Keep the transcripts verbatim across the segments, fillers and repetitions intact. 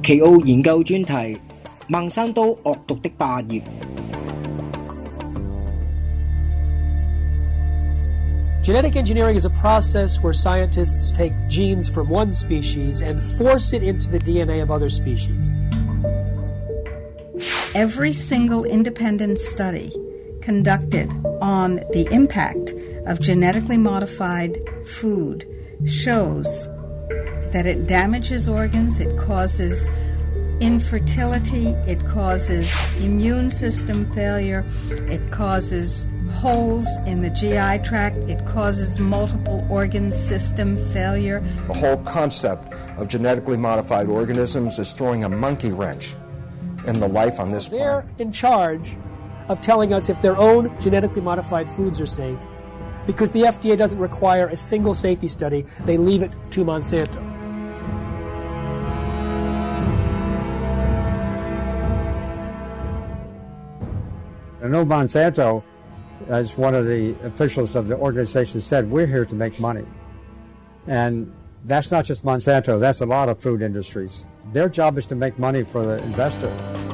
奇奧研究專題：孟山都惡毒的霸業。 Genetic engineering is a process where scientists take genes from one species and force it into the D N A of other species. Every single independent study conducted on the impact of genetically modified food shows that it damages organs, it causes infertility, it causes immune system failure, it causes holes in the G I tract, it causes multiple organ system failure. The whole concept of genetically modified organisms is throwing a monkey wrench in the life on this They're planet. in charge of telling us if their own genetically modified foods are safe. Because the F D A doesn't require a single safety study, they leave it to Monsanto. I know Monsanto, as one of the officials of the organization said, we're here to make money. And that's not just Monsanto, that's a lot of food industries. Their job is to make money for the investor.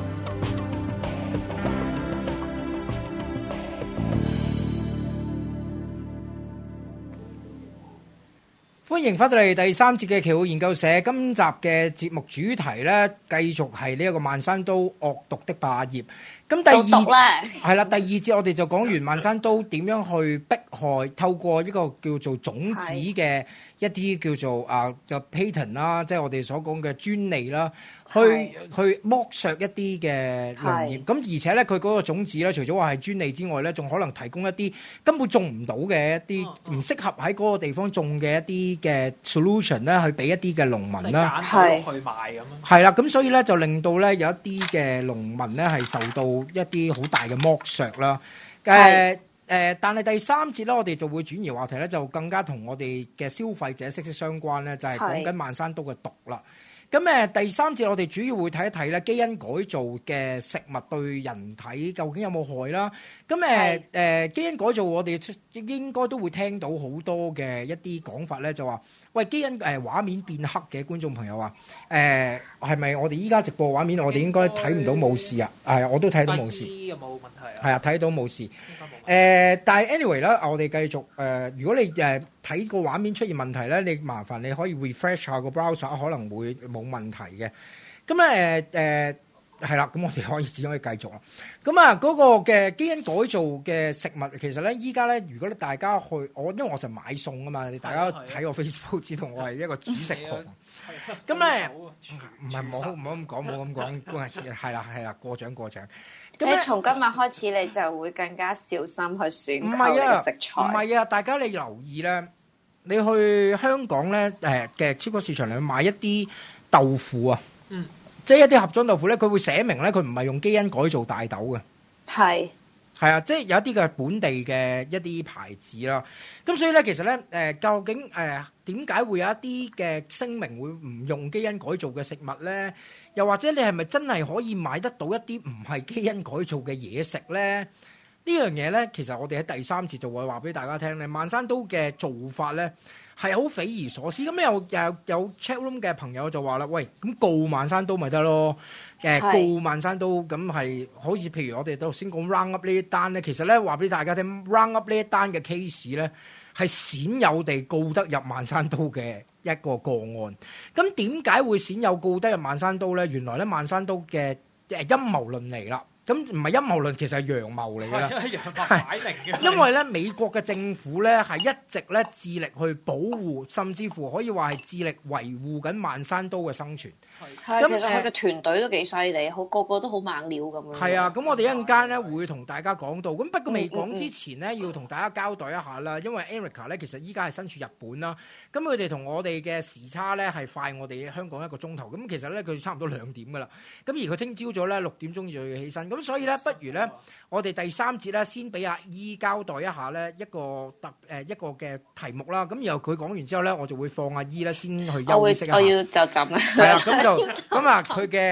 歡迎翻到嚟第三節嘅奇奧研究社。今集嘅節目主題咧，繼續係呢一個孟山都惡毒的霸業。咁第二係啦，第二節我哋就講完孟山都點樣去迫害，透過一個叫做種子嘅一啲叫做啊嘅 patent 啦，即係我哋所講嘅專利啦，去去剝削一啲嘅農業。咁而且咧，佢嗰個種子咧，除咗話係專利之外咧，仲可能提供一啲根本種唔到嘅一啲唔適合喺嗰個地方種嘅一啲嘅 solution 咧，去俾一啲嘅農民啦， 係去賣咁樣。 係啦，咁所以咧就令到咧有一啲嘅農民咧係受到一啲好大嘅剝削啦。誒誒，但係第三節咧，我哋就會轉移話題咧，就更加同我哋嘅消費者息息相關咧，就係講緊孟山都嘅毒啦。咁誒第三節我哋主要會睇一睇咧基因改造嘅食物對人體究竟有冇害啦。咁誒誒基因改造我哋應該都會聽到好多嘅一啲講法咧，就話喂基因誒、呃、畫面變黑嘅觀眾朋友啊，誒係咪我哋依家直播畫面我哋應該睇唔到冇事啊？係我都睇到冇事。 有冇問題啊？ 係啊，睇到冇事。誒、呃，但係 anyway 啦，我哋繼續誒、呃。如果你誒睇個畫面出現問題咧，你麻煩你可以 refresh 下個 browser，可能會冇問題嘅。咁咧誒誒係啦，咁、呃、我哋可以只可以繼續啦。咁啊，嗰個嘅基因改造嘅食物，其實咧依家咧，如果你大家去我，因為我成日買餸啊嘛，你大家睇我 Facebook 知道我係一個主食狂。咁咧唔係冇唔好咁講，冇咁講，係啦係啦，過獎過獎。 你從今日開始，你就會更加小心去選購你嘅食材。 唔係啊，大家你留意咧，你去香港咧誒嘅超級市場嚟買一啲豆腐啊，嗯，即係一啲盒裝豆腐咧，佢會寫明咧，佢唔係用基因改造大豆嘅。係係啊，即係有一啲嘅本地嘅一啲牌子啦。咁所以咧，其實咧誒、呃，究竟誒點解會有一啲嘅聲明會唔用基因改造嘅食物咧？又或者你係咪真係可以買得到一啲唔係基因改造嘅嘢食咧？呢樣嘢咧，其實我哋喺第三節就會話俾大家聽咧。孟山都嘅做法咧係好匪夷所思。咁有有有 chat room 嘅朋友就話啦，喂，咁告孟山都咪得咯？誒告孟山都咁係好似譬如我哋頭先講 round up 呢一單咧，其實咧話俾大家聽 round up 呢一單嘅 case 咧係鮮有地告得入孟山都嘅一個個案。咁點解會鮮有告得入孟山都咧？原來咧孟山都嘅誒陰謀論嚟啦。咁唔係陰謀論，其實係陽謀嚟㗎啦。 係陽謀擺明嘅。因為咧美國嘅政府咧係一直咧致力去保護，甚至乎可以話係致力維護緊孟山都嘅生存。 係，其實佢嘅團隊都幾犀利，好個個都好猛料咁樣。 係啊，咁我哋一陣間咧會同大家講到。咁不過未講之前咧，要同大家交代一下啦。因為 Erica 咧其實依家係身處日本啦，咁佢哋同我哋嘅時差咧係快我哋香港一個鐘頭。咁其實咧佢差唔多兩點㗎啦。咁而佢聽朝早咧六點鐘就要起身。咁所以咧，不如咧，我哋第三節咧，先俾阿姨交代一下咧一個特誒一個嘅題目啦。咁然後佢講完之後咧，我就會放阿姨咧先去休息一下。 我會，我要就浸啦。 係啦，咁就咁啊，佢嘅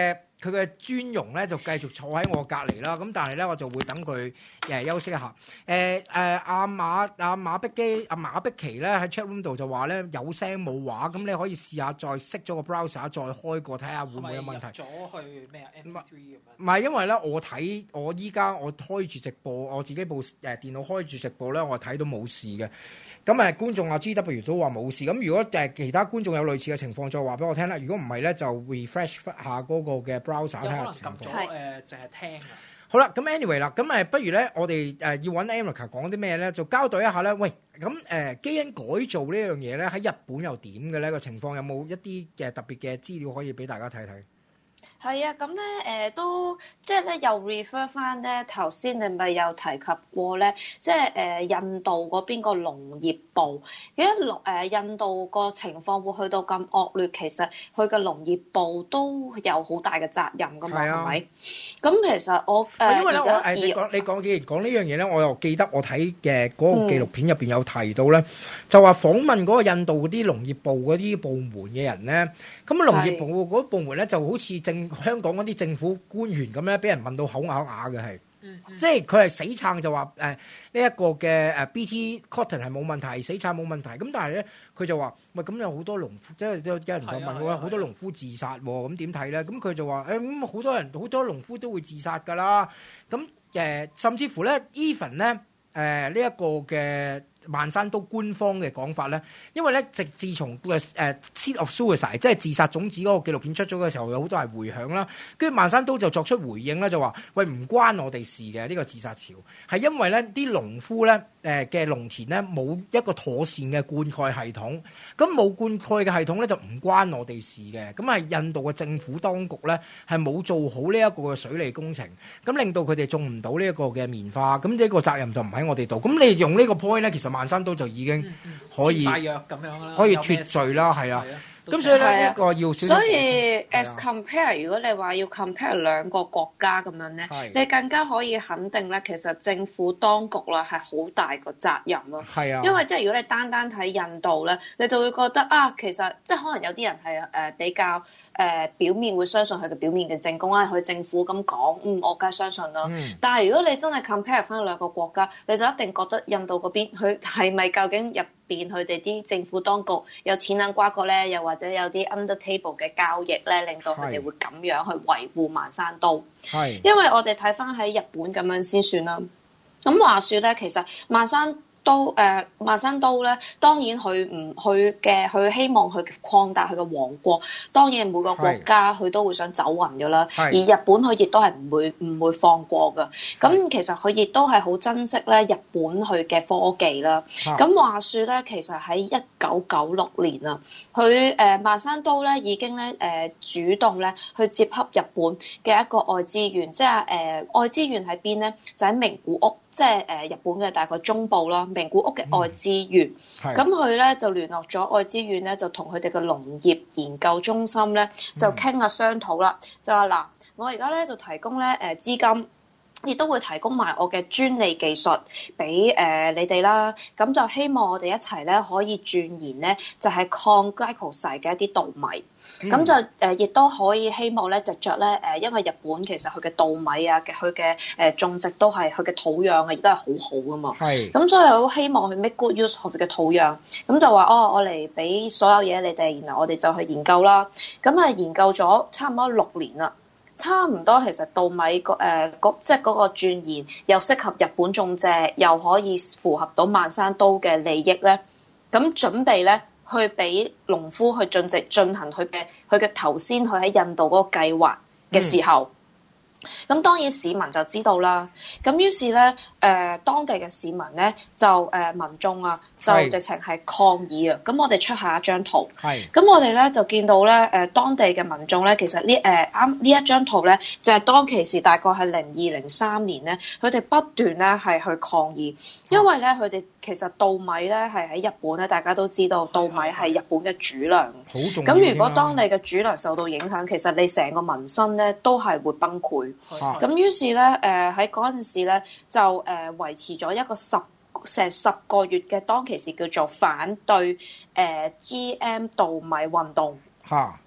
佢嘅尊容咧就繼續坐喺我隔離啦。咁但係咧我就會等佢誒休息一下。誒誒阿馬阿馬碧基阿馬碧琪咧喺 chat room 度就話咧有聲冇畫，咁你可以試下再熄咗個 browser 再開過睇下會唔會有問題。 係咪入咗去咩啊 M P 三 咁樣？ 唔係，因為咧我睇我依家我開住直播，我自己部誒電腦開住直播咧，我睇到冇事嘅。咁誒觀眾啊 G W 都話冇事。咁如果誒其他觀眾有類似嘅情況，再話俾我聽啦。如果唔係咧，就 refresh 下嗰個嘅 browser 睇下情況。 有可能撳咗誒，淨係聽啊。 好啦，咁 anyway 啦，咁誒不如咧，我哋誒要揾 Erica 講啲咩咧，就交代一下咧。喂，咁誒、呃、基因改造呢樣嘢咧，喺日本又點嘅咧？個情況有冇一啲嘅特別嘅資料可以俾大家睇睇？ 係啊，咁咧誒都即係咧又 refer 翻咧頭先你咪有提及過咧，即係誒、呃、印度嗰邊個農業部，因為農誒印度個情況會去到咁惡劣，其實佢嘅農業部都有好大嘅責任噶嘛，係咪、啊？咁其實我誒、呃、 因為咧我誒你講你講既然講呢樣嘢咧，我又記得我睇嘅嗰個紀錄片入邊有提到咧，嗯、就話訪問嗰個印度嗰啲農業部嗰啲部門嘅人咧，咁農業部嗰啲部門咧就好似正香港嗰啲政府官員咁咧，俾人問到口啞啞嘅係，嗯嗯、即係佢係死撐就話誒呢一個嘅誒 B T cotton 係冇問題，死撐冇問題。咁但係咧佢就話喂，咁有好多農夫，即係有人就問我好多農夫自殺喎，咁點睇咧？咁佢就話誒咁好多人好多農夫都會自殺㗎啦。咁誒、呃、甚至乎咧 even 咧誒呢一個嘅。萬山都官方嘅講法咧，因為咧，直自從誒誒 Seed of Suicide 即係自殺種子嗰個紀錄片出咗嘅時候，有好多係迴響啦。跟住萬山都就作出回應咧，就話：喂，唔關我哋事嘅呢、呢個自殺潮，係因為咧啲農夫咧誒嘅農田咧冇一個妥善嘅灌溉系統，咁冇灌溉嘅系統咧就唔關我哋事嘅。咁係印度嘅政府當局咧係冇做好呢一個嘅水利工程，咁令到佢哋種唔到呢一個嘅棉花，咁呢個責任就唔喺我哋度。咁你用呢個 point 咧，其實萬山都就已經可以簽曬約咁樣啦， 可以脫罪啦，係啊。咁所以咧，呢個要小心。 所以 as compare，如果你話要 compare 兩個國家咁樣咧，你更加可以肯定咧，其實政府當局啦係好大個責任咯。 係啊， 因為即係如果你單單睇印度咧，你就會覺得啊，其實即係可能有啲人係誒比較。誒、呃、表面會相信佢嘅表面嘅證供啦，佢政府咁講，嗯，我梗係相信啦。嗯、但係如果你真係 compare 翻兩個國家，你就一定覺得印度嗰邊佢係咪究竟入邊佢哋啲政府當局有錢銀瓜葛咧，又或者有啲 under table 嘅交易咧，令到佢哋會咁樣去維護萬山都。係，因為我哋睇翻喺日本咁樣先算啦。咁話說咧，其實萬山都誒萬山都咧，當然佢唔佢嘅佢希望佢擴大佢嘅王國，當然每個國家佢都會想走勻㗎啦。而日本佢亦都係唔會唔會放過㗎。咁其實佢亦都係好珍惜咧日本佢嘅科技啦。咁話說咧，其實喺一九九六年啊，佢誒萬山都咧已經咧誒、呃、主動咧去接洽日本嘅一個外資源，即係誒、呃、外資源喺邊咧？就喺名古屋，即係誒日本嘅大概中部啦。名古屋嘅外資源，咁佢咧就聯絡咗外資源咧，就同佢哋嘅農業研究中心咧就傾下商討啦，就話嗱，我而家咧就提供咧誒資金，亦都會提供埋我嘅專利技術俾誒、呃、你哋啦，咁就希望我哋一齊咧可以鑽研咧就係、是、抗 glyphosate 嘅一啲稻米。咁、嗯、就誒，亦、呃、都可以希望咧，藉着咧誒，因為日本其實佢嘅稻米啊，嘅佢嘅誒種植都係佢嘅土壤啊，亦都係好好噶嘛。係。咁所以好希望去 make good use of 佢嘅土壤。咁就話哦，我嚟俾所有嘢你哋，然後我哋就去研究啦。咁啊，研究咗差唔多六年啦，差唔多其實稻米個誒即係嗰個鑽研又適合日本種植，又可以符合到萬山都嘅利益咧。咁準備咧。去俾農夫去進植進行佢嘅佢嘅頭先佢喺印度嗰個計劃嘅時候，咁、嗯、當然市民就知道啦。咁於是咧，誒、呃、當地嘅市民咧就誒、呃、民眾啊，就直情係抗議啊。咁我哋出下一張圖，係咁我哋咧就見到咧誒、呃、當地嘅民眾咧，其實呢誒啱呢一張圖咧就係、是、當其時大概係零二零三年咧，佢哋不斷咧係去抗議，因為咧佢哋。其實稻米咧係喺日本咧，大家都知道稻米係日本嘅主糧。好重要。咁如果當你嘅主糧受到影響，其實你成個民生咧都係會崩潰。咁於是咧，誒喺嗰陣時咧就誒、呃、維持咗一個十成十個月嘅當其時叫做反對誒、呃、G M 稻米運動。嚇！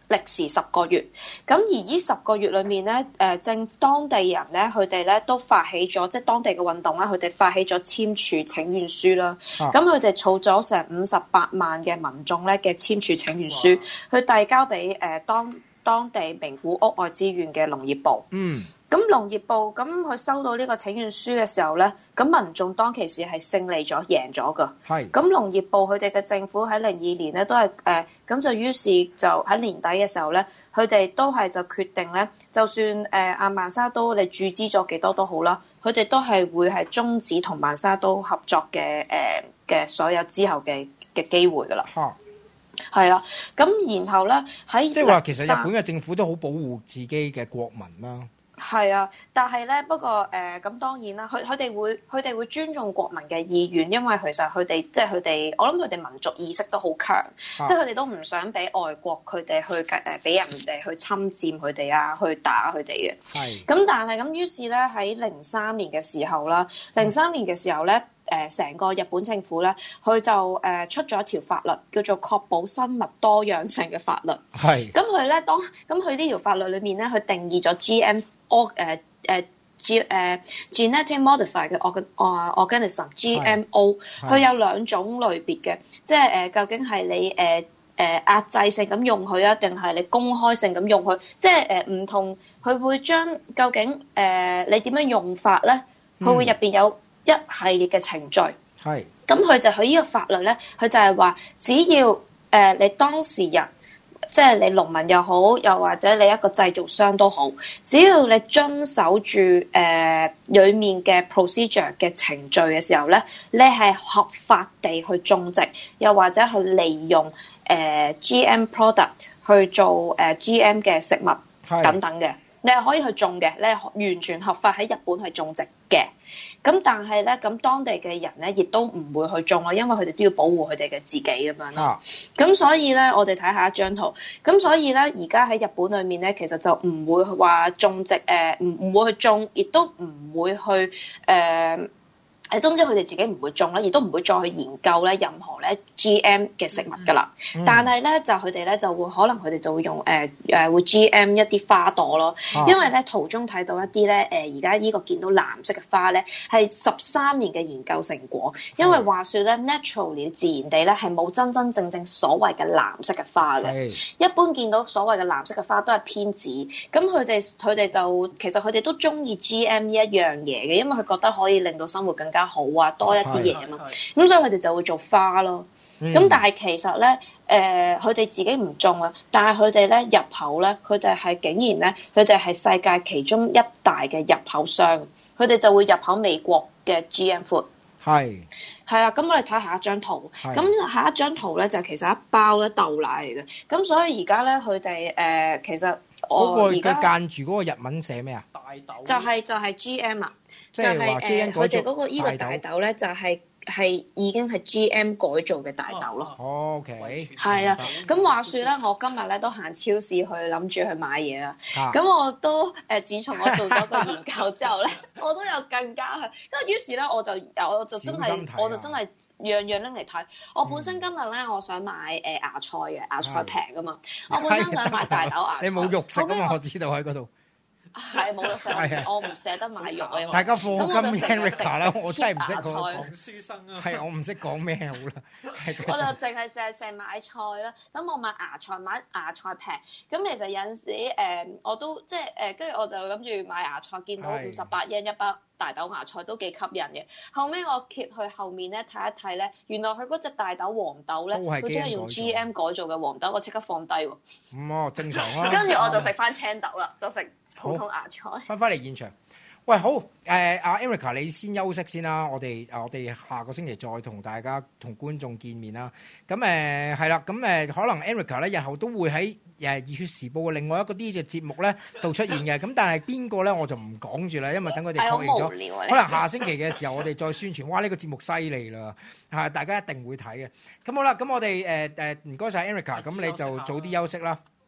歷時十個月，咁而呢十個月裏面咧，誒政當地人咧，佢哋咧都發起咗，即係當地嘅運動啦，佢哋發起咗簽署請願書啦。咁佢哋儲咗成五十八萬嘅民眾咧嘅簽署請願書，去遞交俾誒當當地名古屋愛知縣嘅農業部。嗯。咁農業部咁佢收到呢個請願書嘅時候咧，咁民眾當其時係勝利咗、贏咗㗎。係。咁農業部佢哋嘅政府喺零二年咧都係誒，咁就於是就喺年底嘅時候咧，佢哋都係就決定咧，就算誒阿曼沙都你注資咗幾多都好啦，佢哋都係會係終止同曼沙都合作嘅誒嘅所有之後嘅嘅機會㗎啦。嚇。係啊，咁然後咧喺即係話其實日本嘅政府都好保護自己嘅國民啦。 係啊，但係咧，不過誒，咁、呃、當然啦，佢佢哋會佢哋會尊重國民嘅意願，因為其實佢哋即係佢哋，我諗佢哋民族意識都好強，啊、即係佢哋都唔想俾外國佢哋去誒俾人哋去侵佔佢哋啊，去打佢哋嘅。係。咁但係咁於是咧喺零三年嘅時候啦，零三年嘅時候咧，誒成個日本政府咧，佢就誒出咗一條法律，叫做確保生物多樣性嘅法律。係。咁佢咧當咁佢呢條法律裏面咧，佢定義咗 G M。我誒誒 G 誒 genetic modified 嘅 organ 啊 organism G M O， 佢有兩種類別嘅，即係誒、呃、究竟係你誒誒、呃、壓制性咁用佢啊，定係你公開性咁用佢？即係誒唔同，佢會將究竟誒、呃、你點樣用法咧？佢會入邊有一系列嘅程序。係、嗯。咁佢就佢呢個法律咧，佢就係話，只要誒、呃、你當事人。即係你農民又好，又或者你一個製造商都好，只要你遵守住誒、呃、裡面嘅 procedure 嘅程序嘅時候咧，你係合法地去種植，又或者去利用誒、呃、G M product 去做誒、呃、G M 嘅食物等等嘅，你係可以去種嘅，你係完全合法喺日本去種植嘅。咁但係咧，咁當地嘅人咧，亦都唔會去種咯，因為佢哋都要保護佢哋嘅自己咁樣咯。咁、啊、所以咧，我哋睇下一張圖。咁所以咧，而家喺日本裏面咧，其實就唔會話種植誒，唔、呃、唔會去種，亦都唔會去誒。呃誒，總之佢哋自己唔會種啦，亦都唔會再去研究咧任何咧 G M 嘅食物噶啦。嗯、但係咧就佢哋咧就會可能佢哋就會用誒誒、呃、會 G M 一啲花朵咯，啊、因為咧途中睇到一啲咧誒而家呢個見到藍色嘅花咧係十三年嘅研究成果，因為話說咧 naturally 自然地咧係冇真真正正所謂嘅藍色嘅花嘅，是一般見到所謂嘅藍色嘅花都係偏紫，咁佢哋佢哋就其實佢哋都中意 G M 呢一樣嘢嘅，因為佢覺得可以令到生活更加好啊，多一啲嘢啊嘛，咁所以佢哋就會做花咯。咁、嗯、但係其實咧，誒佢哋自己唔種啊，但係佢哋咧入口咧，佢哋係竟然咧，佢哋係世界其中一大嘅入口商，佢哋就會入口美國嘅 G M food。係係啦，咁我哋睇下一張圖，咁下一張圖咧就其實一包咧豆奶嚟嘅，咁所以而家咧佢哋誒其實我而家間住嗰個日文寫咩啊？大豆就係、是、就係、是、G M 啊，就係誒佢哋嗰個依個大豆咧就係、是。係已經係 G M 改造嘅大豆咯。哦、OK，係啊。咁話説咧，我今日咧都行超市去諗住去買嘢啦。咁、啊、我都誒、呃，自從我做咗個研究之後咧，我都有更加去。咁於是咧，我就我就真係我就真係樣樣拎嚟睇。我本身今日咧，我想買誒、呃、芽菜嘅，芽菜平噶嘛。我本身想買大豆芽菜。你冇肉食啊嘛？我知道喺嗰度。係冇肉食，我唔捨得買肉啊！大家課金 Erica 啦，我真係唔識講書生啊！係我唔識講咩好啦，我就淨係成日成日買菜啦。咁我買芽菜，買芽菜平。咁其實有陣時誒、呃，我都即係誒，跟、呃、住我就諗住買芽菜，見到五十八yen一包大豆芽菜都幾吸引嘅。後尾我揭去後面咧睇一睇咧，原來佢嗰隻大豆黃豆咧，佢都係用 G M 改造嘅黃豆，我即刻放低喎。咁、嗯、哦，正常啦、啊。跟住我就食翻青豆啦，就食普通芽菜。翻返嚟現場，喂，好誒，阿、呃、Erica 你先休息先啦，我哋我哋下個星期再同大家同觀眾見面啦。咁誒係啦，咁誒、呃、可能 Erica 咧日後都會喺誒《熱血時報》嘅另外一個啲嘅節目咧度出現嘅。咁但係邊個咧我就唔講住啦，因為等佢哋確認咗，哎、可能下星期嘅時候我哋再宣傳。哇！呢、呢個節目犀利啦，嚇大家一定會睇嘅。咁好啦，咁我哋誒誒唔該晒 Erica，咁你就早啲休息啦。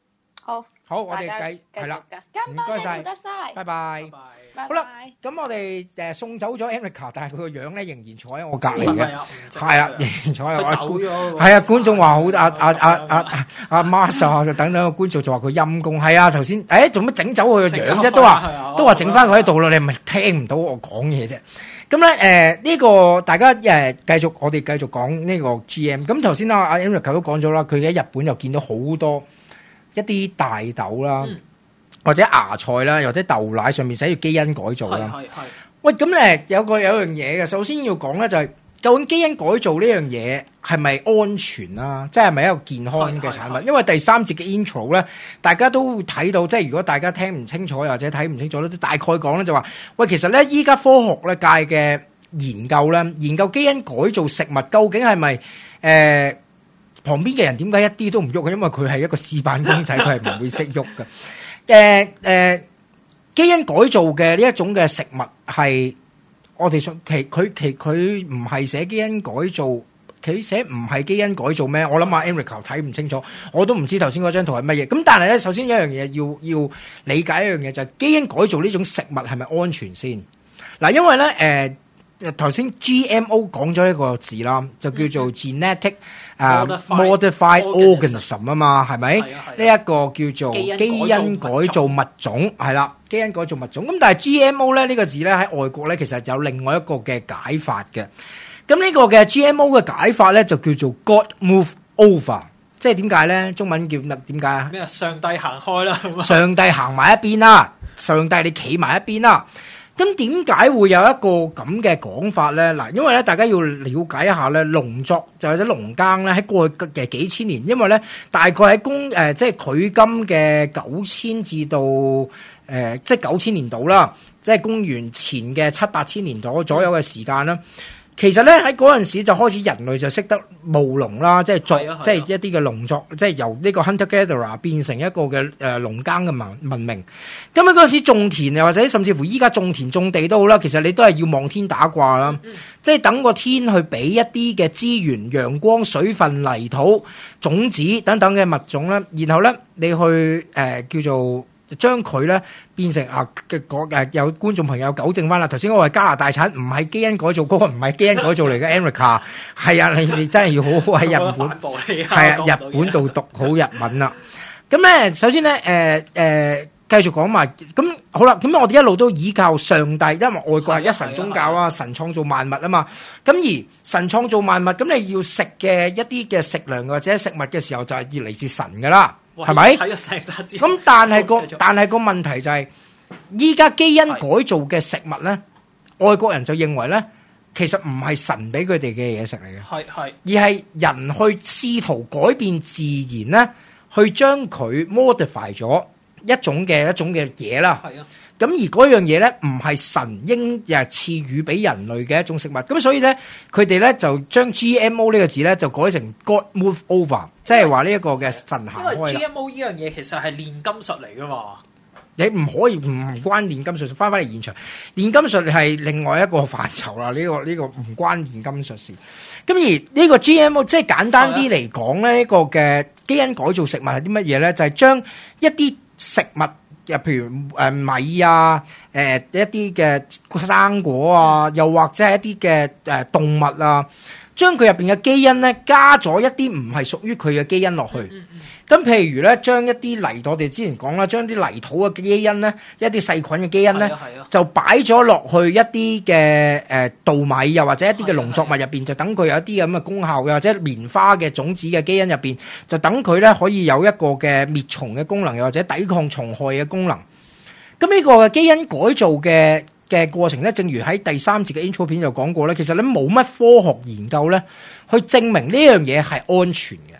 好， 好，我哋大家繼係啦， 唔該晒，得晒， 拜拜。 拜好啦，咁我哋誒送走咗 Erica，但係佢個樣咧仍然坐喺我隔離嘅，係啊，仍然坐喺我。走咗。係啊，觀眾話好，阿阿阿阿阿 Mars 啊，等等個觀眾就話佢陰公，係啊，頭先誒做乜整走佢個樣啫？都話都話整翻佢喺度咯，你係咪聽唔到我講嘢啫？咁咧誒呢個大家誒繼續，我哋繼續講呢個 G M。咁頭先啊阿 Erica 都講咗啦，佢喺日本又見到好多一啲大豆啦。或者芽菜啦，或者豆奶上面寫住基因改造啦。係係。喂，咁咧有個有樣嘢嘅，首先要講咧就係、是、究竟基因改造呢樣嘢係咪安全啦？即係咪一個健康嘅產品？因為第三節嘅 intro 咧，大家都會睇到，即係如果大家聽唔清楚或者睇唔清楚咧，都大概講咧就話，喂，其實咧依家科學咧界嘅研究咧，研究基因改造食物究竟係咪誒旁邊嘅人點解一啲都唔喐嘅？因為佢係一個試版公仔，佢係唔會識喐嘅。誒誒、呃，基因改造嘅呢一種嘅食物係我哋想其佢其佢唔係寫基因改造，佢寫唔係基因改造咩？我諗阿 Erica 睇唔清楚，我都唔知頭先嗰張圖係乜嘢。咁但係咧，首先有一樣嘢要要理解一樣嘢就係、是、基因改造呢種食物係咪安全先？嗱，因為咧誒頭先 G M O 講咗一個字啦，就叫做 genetic。啊 ，modified organism 啊嘛，係咪？呢一個叫做基因改造物種，係啦，基因改造物種。咁但係 G M O 咧呢個字咧喺外國咧其實有另外一個嘅解法嘅。咁呢個嘅 G M O 嘅解法咧就叫做 God move over， 即係點解咧？中文叫乜？點解啊？ 咩啊？上帝行開啦！ 上帝行埋一邊啦，上帝你企埋一邊啦。咁點解會有一個咁嘅講法咧？嗱，因為咧大家要了解一下咧，農作就或者農耕咧喺過去嘅幾千年，因為咧大概喺公誒即係距今嘅九千至到誒即係九千年度啦，即係公元前嘅七八千年度左右嘅時間啦。其實咧喺嗰陣時就開始人類就識得務農啦，即係作即係一啲嘅農作，即係由呢個 hunter gatherer 變成一個嘅誒農耕嘅文文明。咁喺嗰陣時種田又或者甚至乎依家種田種地都好啦，其實你都係要望天打卦啦，嗯、即係等個天去俾一啲嘅資源、陽光、水分、泥土、種子等等嘅物種啦，然後咧你去誒、呃、叫做。將佢咧變成啊嘅嗰誒有觀眾朋友糾正翻啦，頭先我話加拿大產唔係基因改造，嗰、那個唔係基因改造嚟嘅 Erica 係啊，你你真係要好好喺日本係啊日本度讀好日文啦。咁咧首先咧誒誒繼續講埋，咁好啦，咁我哋一路都依靠上帝，因為外國係一神宗教啊，神創造萬物啊嘛。咁而神創造萬物，咁你要食嘅一啲嘅食糧或者食物嘅時候，就係要嚟自神噶啦。係咪？咁但係個但係個問題就係、是，依家基因改造嘅食物咧，外國人就認為咧，其實唔係神俾佢哋嘅嘢食嚟嘅，係係，而係人去試圖改變自然咧，去將佢 modify 咗一種嘅一種嘅嘢啦。係啊。咁而嗰樣嘢咧，唔係神應誒賜予俾人類嘅一種食物，咁所以咧，佢哋咧就將 G M O 呢個字咧就改成 God move over，即係話呢一個嘅神行開啦。因為 G M O 呢樣嘢其實係煉金術嚟噶嘛，你唔可以唔關煉金術，翻返嚟現場，煉金術係另外一個範疇啦。呢、這個呢、這個唔關煉金術事。咁而呢個 G M O 即係簡單啲嚟講咧，呢、這個嘅基因改造食物係啲乜嘢咧？就係、是、將一啲食物。又譬如誒米啊，誒、呃、一啲嘅生果啊，又或者係一啲嘅誒動物啊，將佢入邊嘅基因咧加咗一啲唔係屬於佢嘅基因落去。咁、嗯嗯、譬如咧，將一啲泥土，我哋之前講啦，將啲泥土嘅基因咧，一啲細菌嘅基因咧，就擺咗落去一啲嘅誒稻米，又或者一啲嘅農作物入邊，就等佢有一啲咁嘅功效，又或者棉花嘅種子嘅基因入邊，就等佢咧可以有一個嘅滅蟲嘅功能，又或者抵抗蟲害嘅功能。咁呢個基因改造嘅嘅過程咧，正如喺第三節嘅 intro 片就講過咧，其實你冇乜科學研究咧，去證明呢樣嘢係安全嘅。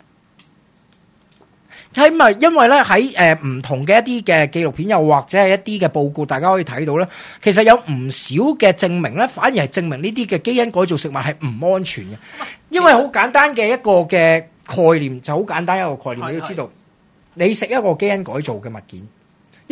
係咪因為咧喺誒唔同嘅一啲嘅紀錄片，又或者係一啲嘅報告，大家可以睇到咧，其實有唔少嘅證明咧，反而係證明呢啲嘅基因改造食物係唔安全嘅。因為好簡單嘅一個嘅概念，就好簡單一個概念，你要知道，你食一個基因改造嘅物件，一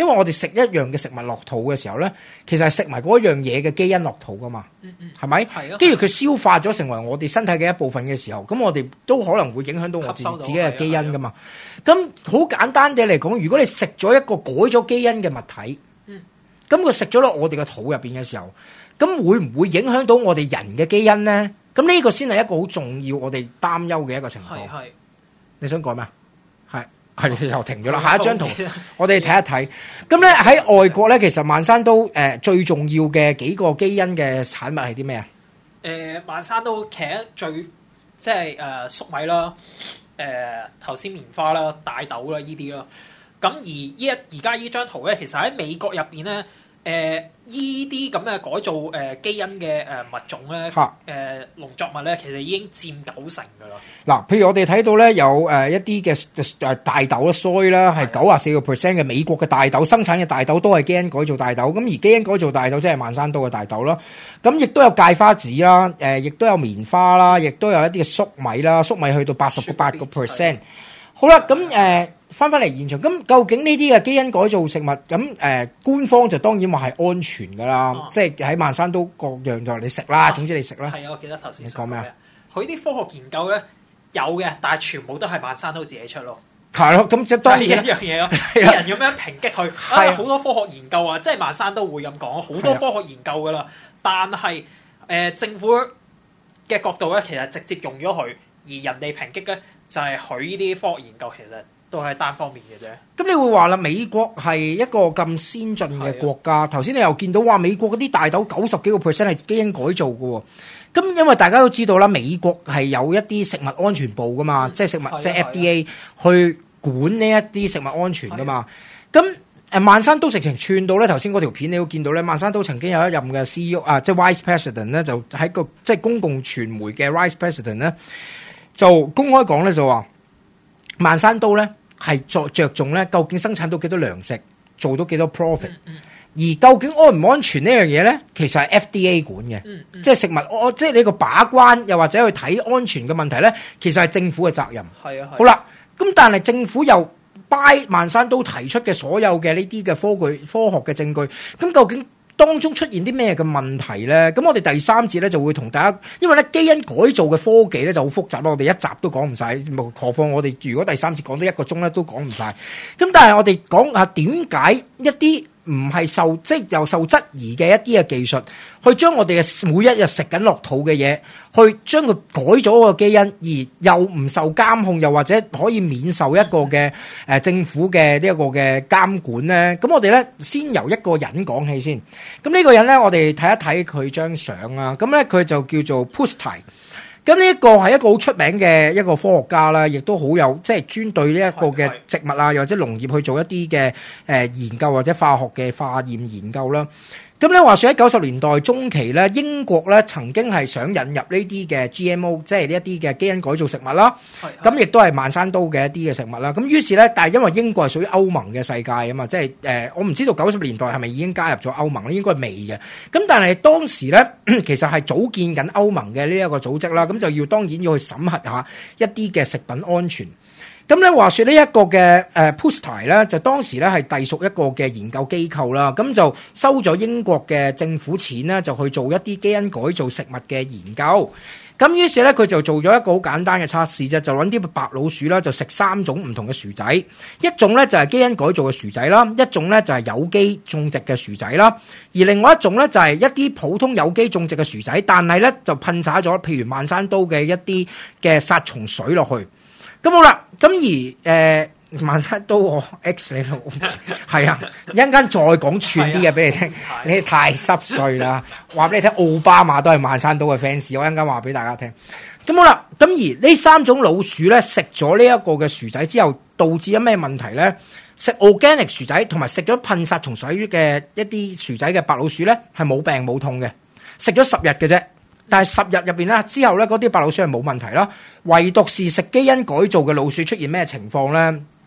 因為我哋食一樣嘅食物落肚嘅時候咧，其實係食埋嗰樣嘢嘅基因落肚噶嘛，係咪？係啊。跟住佢消化咗成為我哋身體嘅一部分嘅時候，咁我哋都可能會影響到我哋自己嘅基因噶嘛。咁好簡單地嚟講，如果你食咗一個改咗基因嘅物體，咁佢食咗落我哋嘅肚入邊嘅時候，咁會唔會影響到我哋人嘅基因咧？咁呢個先係一個好重要我哋擔憂嘅一個情況。係，你想講咩？係。係又停咗啦，下一張圖我哋睇一睇。咁咧喺外國咧，其實萬山都誒、呃、最重要嘅幾個基因嘅產物係啲咩啊？ 誒、呃，萬山都其實最即係誒粟米啦，誒頭先棉花啦、大豆啦呢啲啦。咁而依一而家依張圖咧，其實喺美國入邊咧。誒依啲咁嘅改造誒、呃、基因嘅誒、呃、物種咧，誒、呃、農作物咧，其實已經佔九成㗎啦。嗱， 譬如我哋睇到咧，有誒、呃、一啲嘅誒大豆啦、soy 啦，係九十四個 percent 嘅美國嘅大豆生產嘅大豆都係基因改造大豆。咁而基因改造大豆即係萬山都嘅大豆啦。咁亦都有芥花籽啦，誒、呃、亦都有棉花啦，亦都有一啲嘅粟米啦，粟米去到八十個八個 percent。好啦，咁誒。翻返嚟現場，咁究竟呢啲嘅基因改造食物，咁誒、呃、官方就當然話係安全㗎啦，啊、即係喺萬山都各樣就你食啦，啊、總之你食啦。 係啊，我記得頭先你講咩啊？ 佢啲科學研究咧有嘅，但係全部都係萬山都自己出咯。 係咯，咁即係當然一樣嘢咯。啲人要咩抨擊佢？啊，好多科學研究啊，即係萬山都會咁講，好多科學研究㗎啦。但係誒、呃、政府嘅角度咧，其實直接用咗佢，而人哋抨擊咧就係佢呢啲科學研究其實。都係單方面嘅啫。咁你會話啦，美國係一個咁先進嘅國家。頭先你又見到話美國嗰啲大豆九十幾個 percent 係基因改造嘅喎。咁因為大家都知道啦，美國係有一啲食物安全部噶嘛，嗯、即係食物即係 F D A 去管呢一啲食物安全噶嘛。咁誒萬山都直情串到咧，頭先嗰條片你都見到咧，萬山都曾經有一任嘅 C E O 啊，即係 Vice President 咧，就喺個即係公共傳媒嘅 Vice President 咧，就公開講咧就話萬山都咧。係着着重咧，究竟生產到幾多糧食，做到幾多 profit，嗯嗯、而究竟安唔安全呢樣嘢咧，其實係 F D A 管嘅，嗯嗯、即係食物，我即係你個把關，又或者去睇安全嘅問題咧，其實係政府嘅責任。係啊，好啦，咁但係政府又 buy 萬山都提出嘅所有嘅呢啲嘅科據、科學嘅證據，咁究竟當中出現啲咩嘅問題咧？咁我哋第三節咧就會同大家，因為咧基因改造嘅科技咧就好複雜啦，我哋一集都講唔晒，何況我哋如果第三節講到一個鐘咧都講唔晒。咁但係我哋講下點解一啲唔係受即係又受質疑嘅一啲嘅技術，去將我哋嘅每一日食緊落肚嘅嘢，去將佢改咗個基因，而又唔受監控，又或者可以免受一個嘅誒、呃、政府嘅呢一個嘅監管咧。咁我哋咧先由一個人講起先。咁呢個人咧，我哋睇一睇佢張相啊。咁咧佢就叫做 Pustai。咁呢一個係一個好出名嘅一個科學家啦，亦都好有即係專對呢一個嘅植物啊，又或者農業去做一啲嘅誒研究或者化學嘅化驗研究啦。咁咧話說喺九十年代中期咧，英國咧曾經係想引入呢啲嘅 G M O， 即係呢一啲嘅基因改造食物啦。咁亦都係萬山都嘅一啲嘅食物啦。咁於是咧，但係因為英國係屬於歐盟嘅世界啊嘛，即係誒、呃，我唔知道九十年代係咪已經加入咗歐盟咧，應該未嘅。咁但係當時咧，其實係組建緊歐盟嘅呢一個組織啦，咁就要當然要去審核下一啲嘅食品安全。咁咧話說呢一個嘅誒 Pustai 咧，就當時咧係隸屬一個嘅研究機構啦，咁就收咗英國嘅政府錢咧，就去做一啲基因改造食物嘅研究。咁於是咧，佢就做咗一個好簡單嘅測試啫，就揾啲白老鼠啦，就食三種唔同嘅薯仔，一種咧就係基因改造嘅薯仔啦，一種咧就係有機種植嘅薯仔啦，而另外一種咧就係一啲普通有機種植嘅薯仔，但係咧就噴灑咗譬如萬山都嘅一啲嘅殺蟲水落去。咁好啦，咁而誒、呃、萬山都我 X 你咯，係啊，一陣間再講串啲嘢俾你聽，你太濕碎啦，話俾你聽，奧巴馬都係萬山都嘅 fans，我一陣間話俾大家聽。咁好啦，咁而呢三種老鼠咧食咗呢一個嘅薯仔之後，導致咗咩問題咧？食 organic 薯仔同埋食咗噴殺蟲水嘅一啲薯仔嘅白老鼠咧，係冇病冇痛嘅，食咗十日嘅啫。但係十日入邊咧，之後咧嗰啲白老鼠係冇問題啦，唯獨是食基因改造嘅老鼠出現咩情況咧？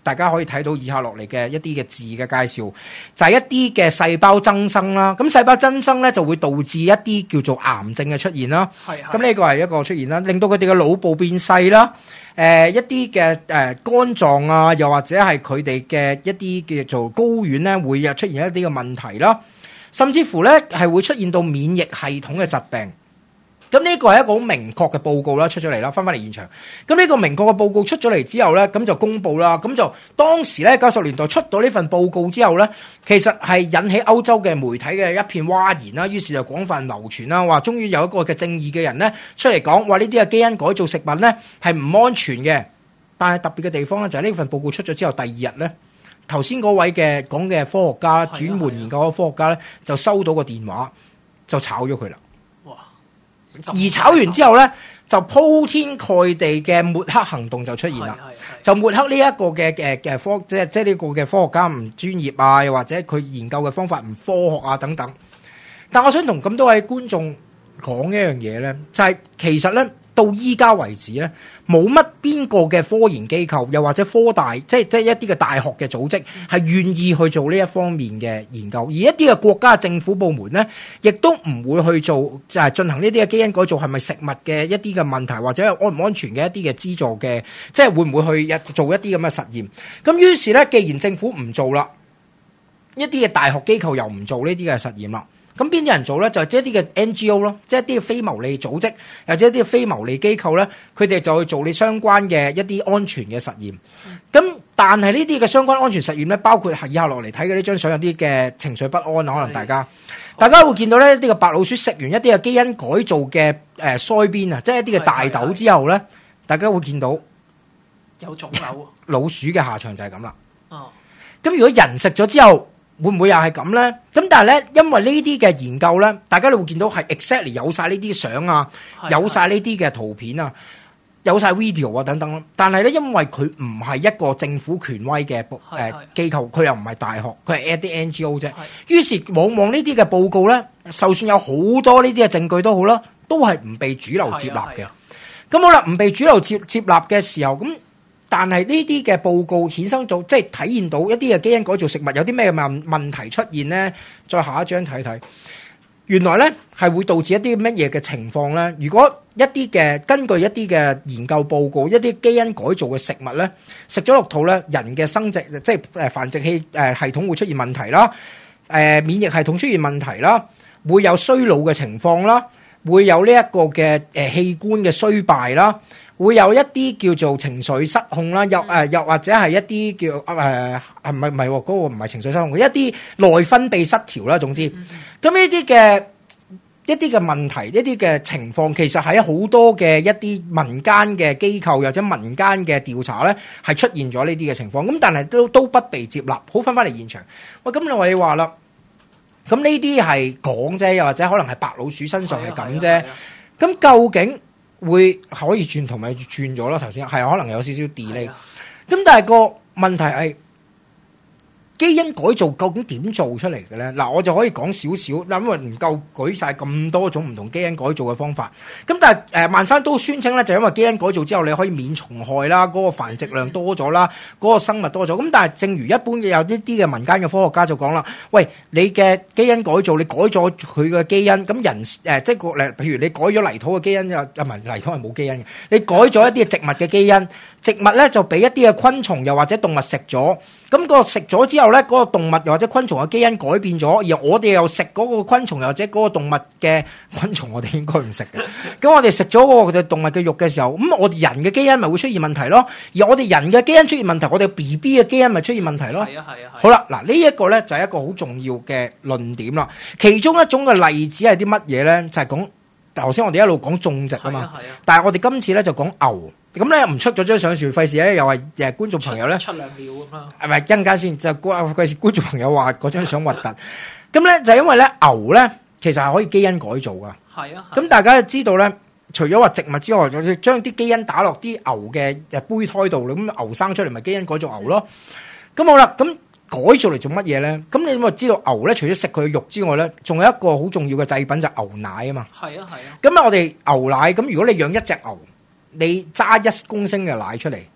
大家可以睇到以下落嚟嘅一啲嘅字嘅介紹，就係、是、一啲嘅細胞增生啦。咁細胞增生咧就會導致一啲叫做癌症嘅出現啦。 係咁呢個係一個出現啦，令到佢哋嘅腦部變細啦。誒、呃、一啲嘅誒肝臟啊，又或者係佢哋嘅一啲叫做睾丸咧，會出現一啲嘅問題啦。甚至乎咧係會出現到免疫系統嘅疾病。咁呢個係一個好明確嘅報告啦，出咗嚟啦，翻返嚟現場。咁呢個明確嘅報告出咗嚟之後咧，咁就公佈啦。咁就當時咧九十年代出到呢份報告之後咧，其實係引起歐洲嘅媒體嘅一片譁然啦。於是就廣泛流傳啦，話終於有一個嘅正義嘅人咧出嚟講話呢啲嘅基因改造食物咧係唔安全嘅。但係特別嘅地方咧就係呢份報告出咗之後，第二日咧頭先嗰位嘅講嘅科學家專門研究嘅科學家咧就收到個電話，就炒咗佢啦。而炒完之後咧，就鋪天蓋地嘅抹黑行動就出現啦，就抹黑呢一個嘅嘅嘅科，即係即係呢個嘅科學家唔專業啊，又或者佢研究嘅方法唔科學啊等等。但我想同咁多位觀眾講一樣嘢咧，就係、是、其實咧到依家為止咧，冇乜邊個嘅科研機構，又或者科大，即係即係一啲嘅大學嘅組織，係願意去做呢一方面嘅研究。而一啲嘅國家政府部門咧，亦都唔會去做就係進行呢啲嘅基因改造係咪食物嘅一啲嘅問題，或者係安唔安全嘅一啲嘅資助嘅，即係會唔會去做一啲咁嘅實驗。咁於是咧，既然政府唔做啦，一啲嘅大學機構又唔做呢啲嘅實驗啦。咁邊啲人做咧？就係、是、一啲嘅 N G O 咯，即係一啲嘅非牟利組織，或者一啲嘅非牟利機構咧，佢哋就去做你相關嘅一啲安全嘅實驗。咁、嗯、但係呢啲嘅相關安全實驗咧，包括係以下落嚟睇嘅呢張相，有啲嘅情緒不安，可能大家大家會見到咧，一啲嘅白老鼠食完一啲嘅基因改造嘅誒腮邊啊，即係一啲嘅大豆之後咧，大家會見到有腫瘤。 老鼠嘅下場就係咁啦。 哦， 咁如果人食咗之後，會唔會又係咁咧？咁但係咧，因為呢啲嘅研究咧，大家都會見到係 exactly 有晒呢啲相啊，有晒呢啲嘅圖片啊，有晒 video 啊等等咯。但係咧，因為佢唔係一個政府權威嘅誒機構，佢又唔係大學，佢係一啲 N G O 啫。於是往往呢啲嘅報告咧，就算有好多呢啲嘅證據都好啦，都係唔被主流接納嘅。咁好啦，唔被主流接接納嘅時候咁。但係呢啲嘅報告衍生到，即係體現到一啲嘅基因改造食物有啲咩問問題出現呢？再下一張睇睇，原來呢係會導致一啲乜嘢嘅情況呢？如果一啲嘅根據一啲嘅研究報告，一啲基因改造嘅食物呢，食咗落肚呢，人嘅生殖即係誒繁殖器誒系統會出現問題啦，誒免疫系統出現問題啦，會有衰老嘅情況啦，會有呢一個嘅誒器官嘅衰敗啦。會有一啲叫做情緒失控啦，又誒又或者係一啲叫誒係唔係唔係嗰個唔係情緒失控，一啲內分泌失調啦。總之，咁呢啲嘅一啲嘅問題，一啲嘅情況，其實喺好多嘅一啲民間嘅機構或者民間嘅調查咧，係出現咗呢啲嘅情況。咁但係都都不被接納。好，翻返嚟現場，喂，咁你話你話啦，咁呢啲係講啫，又或者可能係白老鼠身上係咁啫。咁究竟？會可以轉同埋轉咗啦，頭先係可能有少少 delay。咁但係個問題係基因改造究竟點做出嚟嘅咧？嗱，我就可以講少少，嗱，因為唔夠舉晒咁多種唔同基因改造嘅方法。咁但係誒，萬山都宣稱咧，就因為基因改造之後你可以免蟲害啦，嗰個繁殖量多咗啦，嗰個生物多咗。咁但係正如一般嘅有一啲嘅民間嘅科學家就講啦，喂，你嘅基因改造，你改咗佢嘅基因，咁人誒即係個誒，譬如你改咗泥土嘅基因，又唔係泥土係冇基因嘅，你改咗一啲植物嘅基因，植物咧就俾一啲嘅昆蟲又或者動物食咗。咁、那個食咗之後咧，嗰、那個動物又或者昆蟲嘅基因改變咗，而我哋又食嗰個昆蟲又或者嗰個動物嘅昆蟲，我哋應該唔食嘅。咁我哋食咗嗰個動物嘅肉嘅時候，咁我哋人嘅基因咪會出現問題咯。而我哋人嘅基因出現問題，我哋 B B 嘅基因咪出現問題咯。係啊係啊。好啦，嗱呢一個咧就係一個好重要嘅論點啦。其中一種嘅例子係啲乜嘢咧？就係講頭先我哋一路講種植啊嘛。係啊。但係我哋今次咧就講牛。咁咧唔出咗張相，費事咧又係誒觀眾朋友咧出兩秒咁啦，係咪？一陣間先就費事觀眾朋友話嗰張相核突。咁咧就因為咧牛咧其實係可以基因改造噶。係啊。咁大家都知道咧，除咗話植物之外，就將啲基因打落啲牛嘅誒胚胎度，咁牛生出嚟咪基因改造牛咯。咁好啦，咁改造嚟做乜嘢咧？咁你咪知道牛咧，除咗食佢嘅肉之外咧，仲有一個好重要嘅製品就係牛奶啊嘛。係啊係啊。咁啊，我哋牛奶咁，如果你養一隻牛，你揸一公升嘅奶出嚟，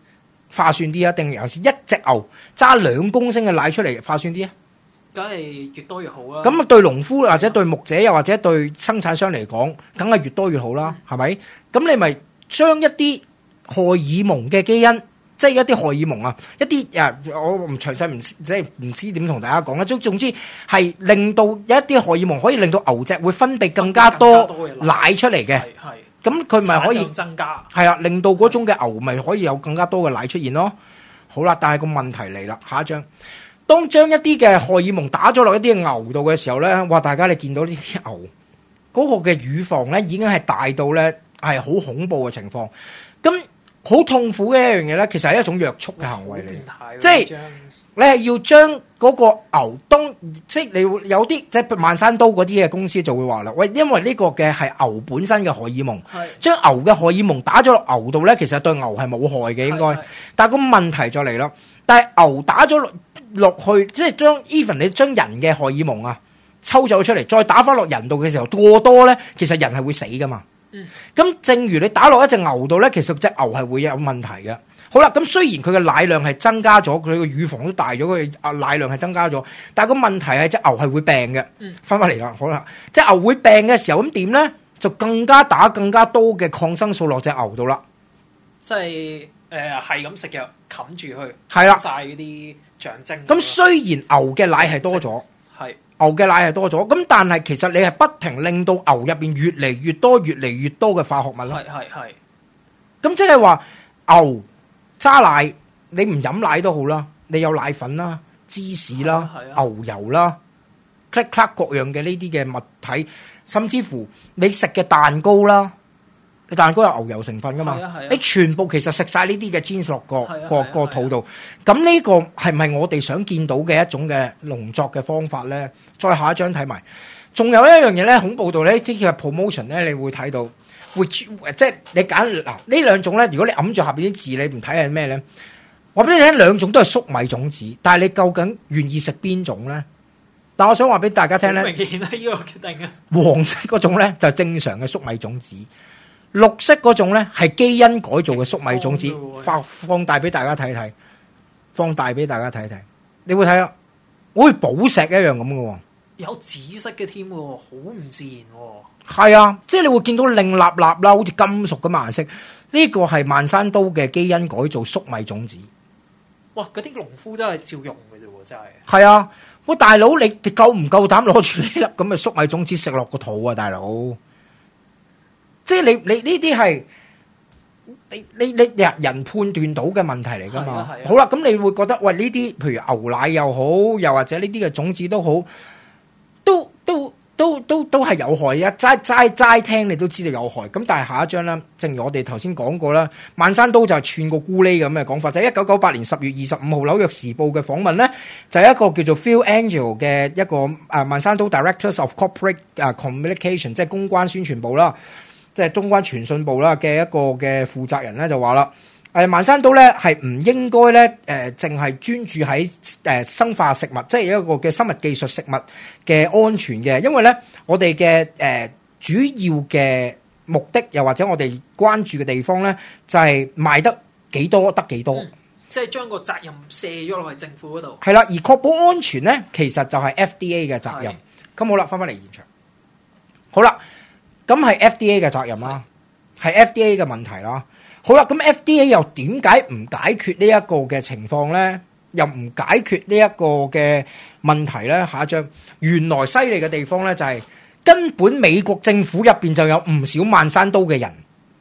划算啲啊？定還是一隻牛揸兩公升嘅奶出嚟划算啲啊？ 梗係越多越好啦。 咁對農夫或者對牧者又或者對生產商嚟講，梗係越多越好啦，係咪？咁你咪將一啲荷爾蒙嘅基因，即係一啲荷爾蒙啊，一啲誒，我唔詳細唔即係唔知點同大家講啦。總總之係令到有一啲荷爾蒙可以令到牛隻會分泌更加多奶出嚟嘅。咁佢咪可以增加？係啊，令到嗰種嘅牛咪可以有更加多嘅奶出現咯。好啦，但係個問題嚟啦，下一張。當將一啲嘅荷爾蒙打咗落一啲牛度嘅時候咧，哇！大家你見到呢啲牛嗰、嗰個嘅乳房咧，已經係大到咧係好恐怖嘅情況。咁好痛苦嘅一樣嘢咧，其實係一種約束嘅行為嚟，即係你係要將嗰個牛當即係你會有啲即係萬山刀嗰啲嘅公司就會話啦，喂，因為呢個嘅係牛本身嘅荷爾蒙，將牛嘅荷爾蒙打咗落牛度咧，其實對牛係冇害嘅應該，但係個問題就嚟啦，但係牛打咗落落去，即係將 even 你將人嘅荷爾蒙啊抽咗出嚟，再打翻落人度嘅時候過多咧，其實人係會死噶嘛。咁、嗯、正如你打落一隻牛度咧，其實隻牛係會有問題嘅。好啦，咁雖然佢嘅奶量係增加咗，佢個乳房都大咗，佢啊奶量係增加咗，但係個問題係隻牛係會病嘅。翻返嚟啦，好啦，隻牛會病嘅時候咁點咧？就更加打更加多嘅抗生素落隻牛度啦。 即係誒係咁食藥冚住佢， 係啦， 晒嗰啲象徵。 咁雖然牛嘅奶係多咗，係牛嘅奶係多咗，咁但係其實你係不停令到牛入邊越嚟越多、越嚟越多嘅化學物咯。係係係。咁即係話牛揸奶，你唔飲奶都好啦，你有奶粉啦、芝士啦、牛油啦、click clack 各樣嘅呢啲嘅物體，甚至乎你食嘅蛋糕啦。你蛋糕有牛油成分噶嘛？啊啊、你全部其實食晒呢啲嘅 genes 落個個個肚度，咁呢個係唔係我哋想見到嘅一種嘅農作嘅方法咧？再下一張睇埋，仲有一樣嘢咧，恐怖到呢啲嘅 promotion 咧，你會睇到會即係你揀嗱呢兩種咧。如果你揞住下邊啲字，你唔睇係咩咧？我俾你聽，兩種都係粟米種子，但係你究竟願意食邊種咧？但我想話俾大家聽咧， 明顯係呢個決定啊！ 黃色嗰種咧就係正常嘅粟米種子。綠色嗰種咧係基因改造嘅粟米種子，放放大俾大家睇睇，放大俾大家睇睇，你會睇啊，好似寶石一樣咁嘅喎， 有紫色嘅添喎，好唔自然喎。 係啊，即係你會見到令立立啦，好似金屬咁顏色，呢個係萬山刀嘅基因改造粟米種子。 哇！嗰啲農夫真係照用嘅啫喎，真係。 係啊，喂大佬，你你夠唔夠膽攞住呢粒咁嘅粟米種子食落個肚啊，大佬？即係你你呢啲係你你你人人判斷到嘅問題嚟㗎嘛？啊啊、好啦，咁你會覺得喂呢啲，譬如牛奶又好，又或者呢啲嘅種子都好，都都都都都係有害嘅。齋齋齋聽你都知道有害。咁但係下一張啦，正如我哋頭先講過啦，萬山刀就係串個咕喱咁嘅講法。就係一九九八年十月二十五號紐約時報嘅訪問咧，就係一個叫做 Phil Angel 嘅一個誒萬山刀 Directors of Corporate 誒 Communication， 即係公關宣傳部啦。即係中關傳訊部啦嘅一個嘅負責人咧就話啦，誒萬山刀咧係唔應該咧誒淨係專注喺誒生化食物，即係一個嘅生物技術食物嘅安全嘅，因為咧我哋嘅誒主要嘅目的又或者我哋關注嘅地方咧就係賣得幾多得幾多，嗯、 即係將個責任卸咗落去政府嗰度。 係啦，而確保安全咧其實就係 F D A 嘅責任。咁好啦，翻返嚟現場，好啦。咁係 F D A 嘅責任啦，係 F D A 嘅問題啦。好啦，咁 F D A 又點解唔解決呢一個嘅情況咧？又唔解決呢一個嘅問題咧？下一張，原來犀利嘅地方咧就係根本美國政府入邊就有唔少萬山刀嘅人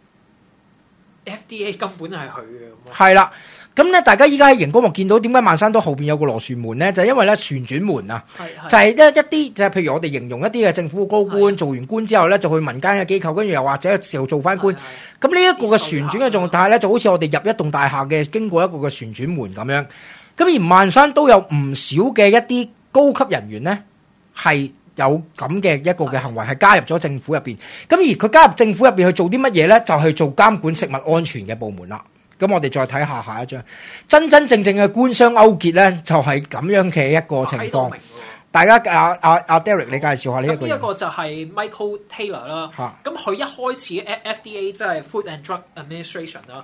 ，F D A 根本係佢嘅。 係啦。咁咧，大家依家喺熒光幕見到點解萬山刀後邊有個螺旋門咧？就係、是、因為咧旋轉門啊，就係一一啲就係譬如我哋形容一啲嘅政府高官做完官之後咧，就去民間嘅機構，跟住又或者時候做翻官。咁呢一個嘅旋轉嘅狀態咧，就好似我哋入一棟大廈嘅經過一個嘅旋轉門咁樣。咁而萬山刀有唔少嘅一啲高級人員咧，係有咁嘅一個嘅行為，係加入咗政府入邊。咁而佢加入政府入邊去做啲乜嘢咧？就係、是、做監管食物安全嘅部門啦。咁我哋再睇下下一張，真真正正嘅官商勾結咧，就係、是、咁樣嘅一個情況。大家阿阿阿 Derek，你介紹下呢一個。 呢一個就係 Michael Taylor 啦。咁佢一開始 F D A 即係 Food and Drug Administration 啦。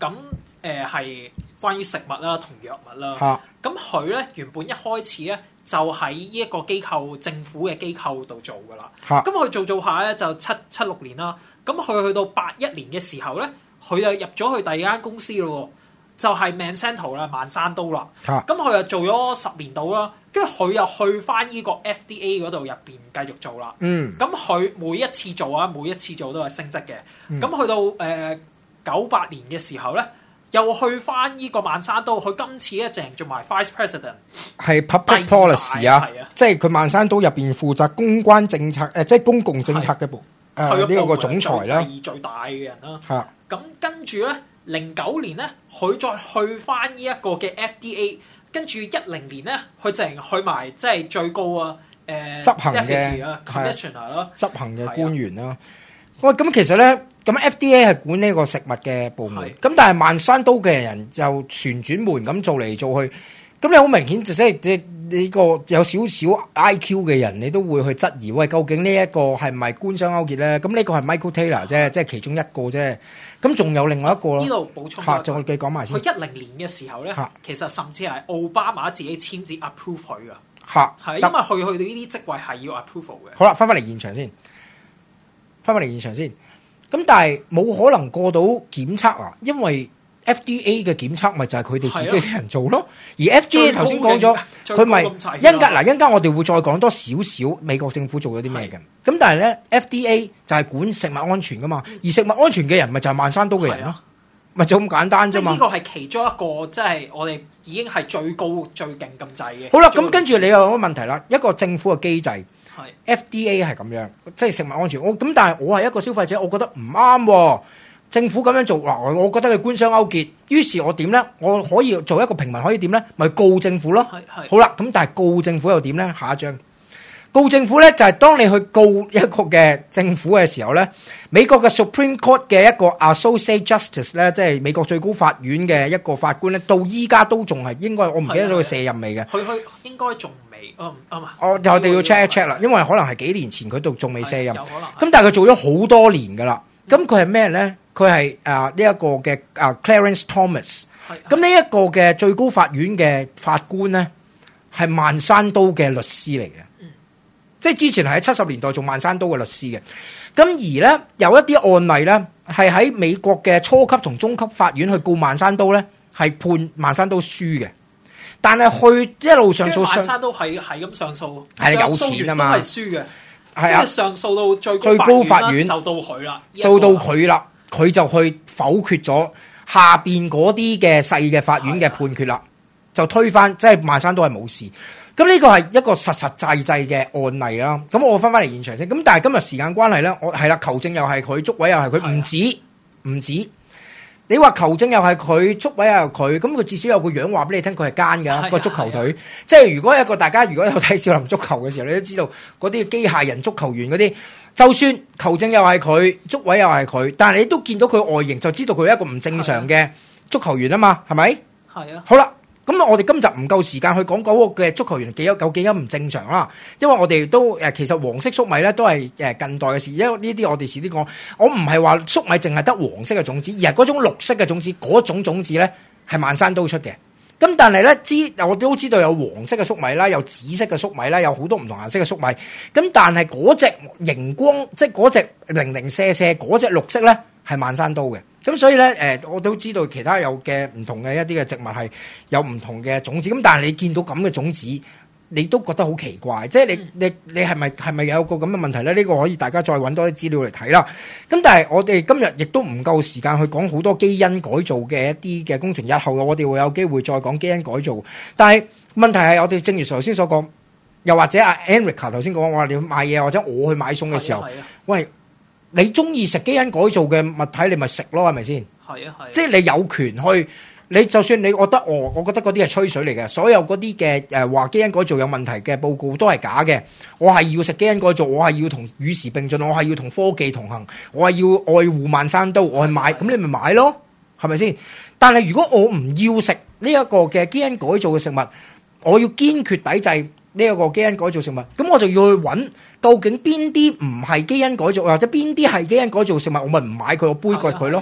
咁誒係關於食物啦同藥物啦。 嚇咁佢咧原本一開始咧就喺呢一個機構政府嘅機構度做噶啦。 嚇咁佢做做下咧就七七六年啦。咁佢去到八一年嘅時候咧，佢就入咗去第二間公司咯，就係 Monsanto 啦，萬山都啦。 嚇咁佢又做咗十年到啦，跟住佢又去翻呢個 F D A 嗰度入邊繼續做啦。 嗯咁佢每一次做啊，每一次做都係升職嘅。咁、 嗯去到誒九八年嘅時候咧，又去翻呢個萬山都，佢今次咧淨係做埋 Vice President， 係 public 第二大 policy 啊係啊， 即係佢萬山都入邊負責公關政策誒，即係公共政策嘅部誒佢呢個個總裁啦。 第二最大嘅人啦。 嚇咁跟住咧，零九年咧，佢再去翻呢一個嘅 F D A，跟住一零年咧，佢淨係去埋即係最高啊誒、呃、 執行嘅 Deputy 啊 Commissioner 啦， 執行嘅官員啦。喂，咁其實咧，咁 F D A 係管呢個食物嘅部門， 係咁但係萬山都嘅人就旋轉門咁做嚟做去，咁你好明顯就即係即係呢個有少少 I Q 嘅人，你都會去質疑，喂，究竟呢一個係唔係官商勾結咧？咁呢個係 Michael Taylor 啫，即係其中一個啫。咁仲有另外一個咯。 呢度補充嚇， 一句仲你講埋先。 佢一零年嘅時候咧嚇， 其實甚至係奧巴馬自己簽字 approve 佢噶， 嚇， 係因為得佢去到呢啲職位係要 approval 嘅。 好啦，翻返嚟現場先，翻返嚟現場先。咁但係冇可能過到檢測啊，因為 F D A 嘅檢測咪就係佢哋自己啲人做咯。而 F D A 頭先講咗，佢咪一陣間嗱，一陣間我哋會再講多少少美國政府做咗啲咩嘅。咁但係咧 F D A 就係管食物安全噶嘛，而食物安全嘅人咪就係萬山都嘅人咯，咪就咁簡單啫嘛。 即係呢個係其中一個，即係我哋已經係最高最勁咁滯嘅。 好啦，咁跟住你又有個問題啦，一個政府嘅機制。 係 F D A 係咁樣，即係食物安全。我咁，但係我係一個消費者，我覺得唔啱喎。政府咁樣做，嗱，我覺得佢官商勾結。於是我點咧？我可以做一個平民，可以點咧？咪告政府咯。 係係好啦，咁但係告政府又點咧？下一章告政府咧，就係當你去告一個嘅政府嘅時候咧，美國嘅 Supreme Court 嘅一個 Associate Justice 咧，即係美國最高法院嘅一個法官咧，到依家都仲係應該，我唔記得咗佢卸任未嘅。 佢佢應該仲未。嗯嗯， 我我哋要 check 一 check 啦，因為可能係幾年前佢度仲未卸任， 有可能。 咁但係佢做咗好多年噶啦。咁佢係咩咧？佢係啊呢一個嘅啊 Clarence Thomas。咁呢一個嘅最高法院嘅法官咧，係萬山都嘅律師嚟嘅。嗯、即係之前係喺七十年代做萬山都嘅律師嘅。咁而咧有一啲案例咧，係喺美國嘅初級同中級法院去告萬山都咧，係判萬山都輸嘅。但係去一路上訴， 萬山都係係咁上訴， 係有錢啊嘛， 都係輸嘅。 係啊， 上訴到最最高法院就到佢啦， 做到佢啦，佢就去否決咗下邊嗰啲嘅細嘅法院嘅判決啦，就推翻，即係萬山都係冇事。咁呢個係一個實實際際嘅案例啦。咁我翻翻嚟現場先。咁但係今日時間關係咧，我係啦，求證又係佢，捉位又係佢，唔止唔止。你話球證又係佢，捉位又係佢，咁佢至少有個樣話俾你聽，佢係奸㗎個足球隊。即係如果一個大家如果有睇少林足球嘅時候，你都知道嗰啲機械人足球員嗰啲，就算球證又係佢，捉位又係佢，但係你都見到佢外形就知道佢係一個唔正常嘅足球員啊嘛，係咪？係啊。好啦。咁我哋今集唔夠時間去講嗰個嘅足球員幾有幾咁唔正常啦，因為我哋都誒其實黃色粟米咧都係誒近代嘅事，因為呢啲我哋遲啲講。我唔係話粟米淨係得黃色嘅種子，而係嗰種綠色嘅種子，嗰種種子咧係萬山都出嘅。咁但係咧知我都知道有黃色嘅粟米啦，有紫色嘅粟米啦，有好多唔同顏色嘅粟米。咁但係嗰隻熒光，即係嗰隻零零舍舍嗰隻綠色咧係萬山都嘅。咁所以咧，誒、呃，我都知道其他有嘅唔同嘅一啲嘅植物係有唔同嘅種子，咁但係你見到咁嘅種子，你都覺得好奇怪，即係你你你係咪係咪有個咁嘅問題咧？呢、這個可以大家再揾多啲資料嚟睇啦。咁但係我哋今日亦都唔夠時間去講好多基因改造嘅一啲嘅工程，日後我哋會有機會再講基因改造。但係問題係我哋正如頭先所講，又或者阿 Enrica 頭先講，我話你買嘢或者我去買餸嘅時候，喂。你中意食基因改造嘅物體，你咪食咯，係咪先？係啊，係。即係你有權去，你就算你覺得哦，我覺得嗰啲係吹水嚟嘅，所有嗰啲嘅誒話基因改造有問題嘅報告都係假嘅。我係要食基因改造，我係要同與時並進，我係要同科技同行，我係要愛護萬山都，我去買，咁你咪買咯，係咪先？但係如果我唔要食呢一個嘅基因改造嘅食物，我要堅決抵制呢一個基因改造食物，咁我就要去揾。究竟邊啲唔係基因改造，或者邊啲係基因改造食物，我咪唔買佢，我杯葛佢咯。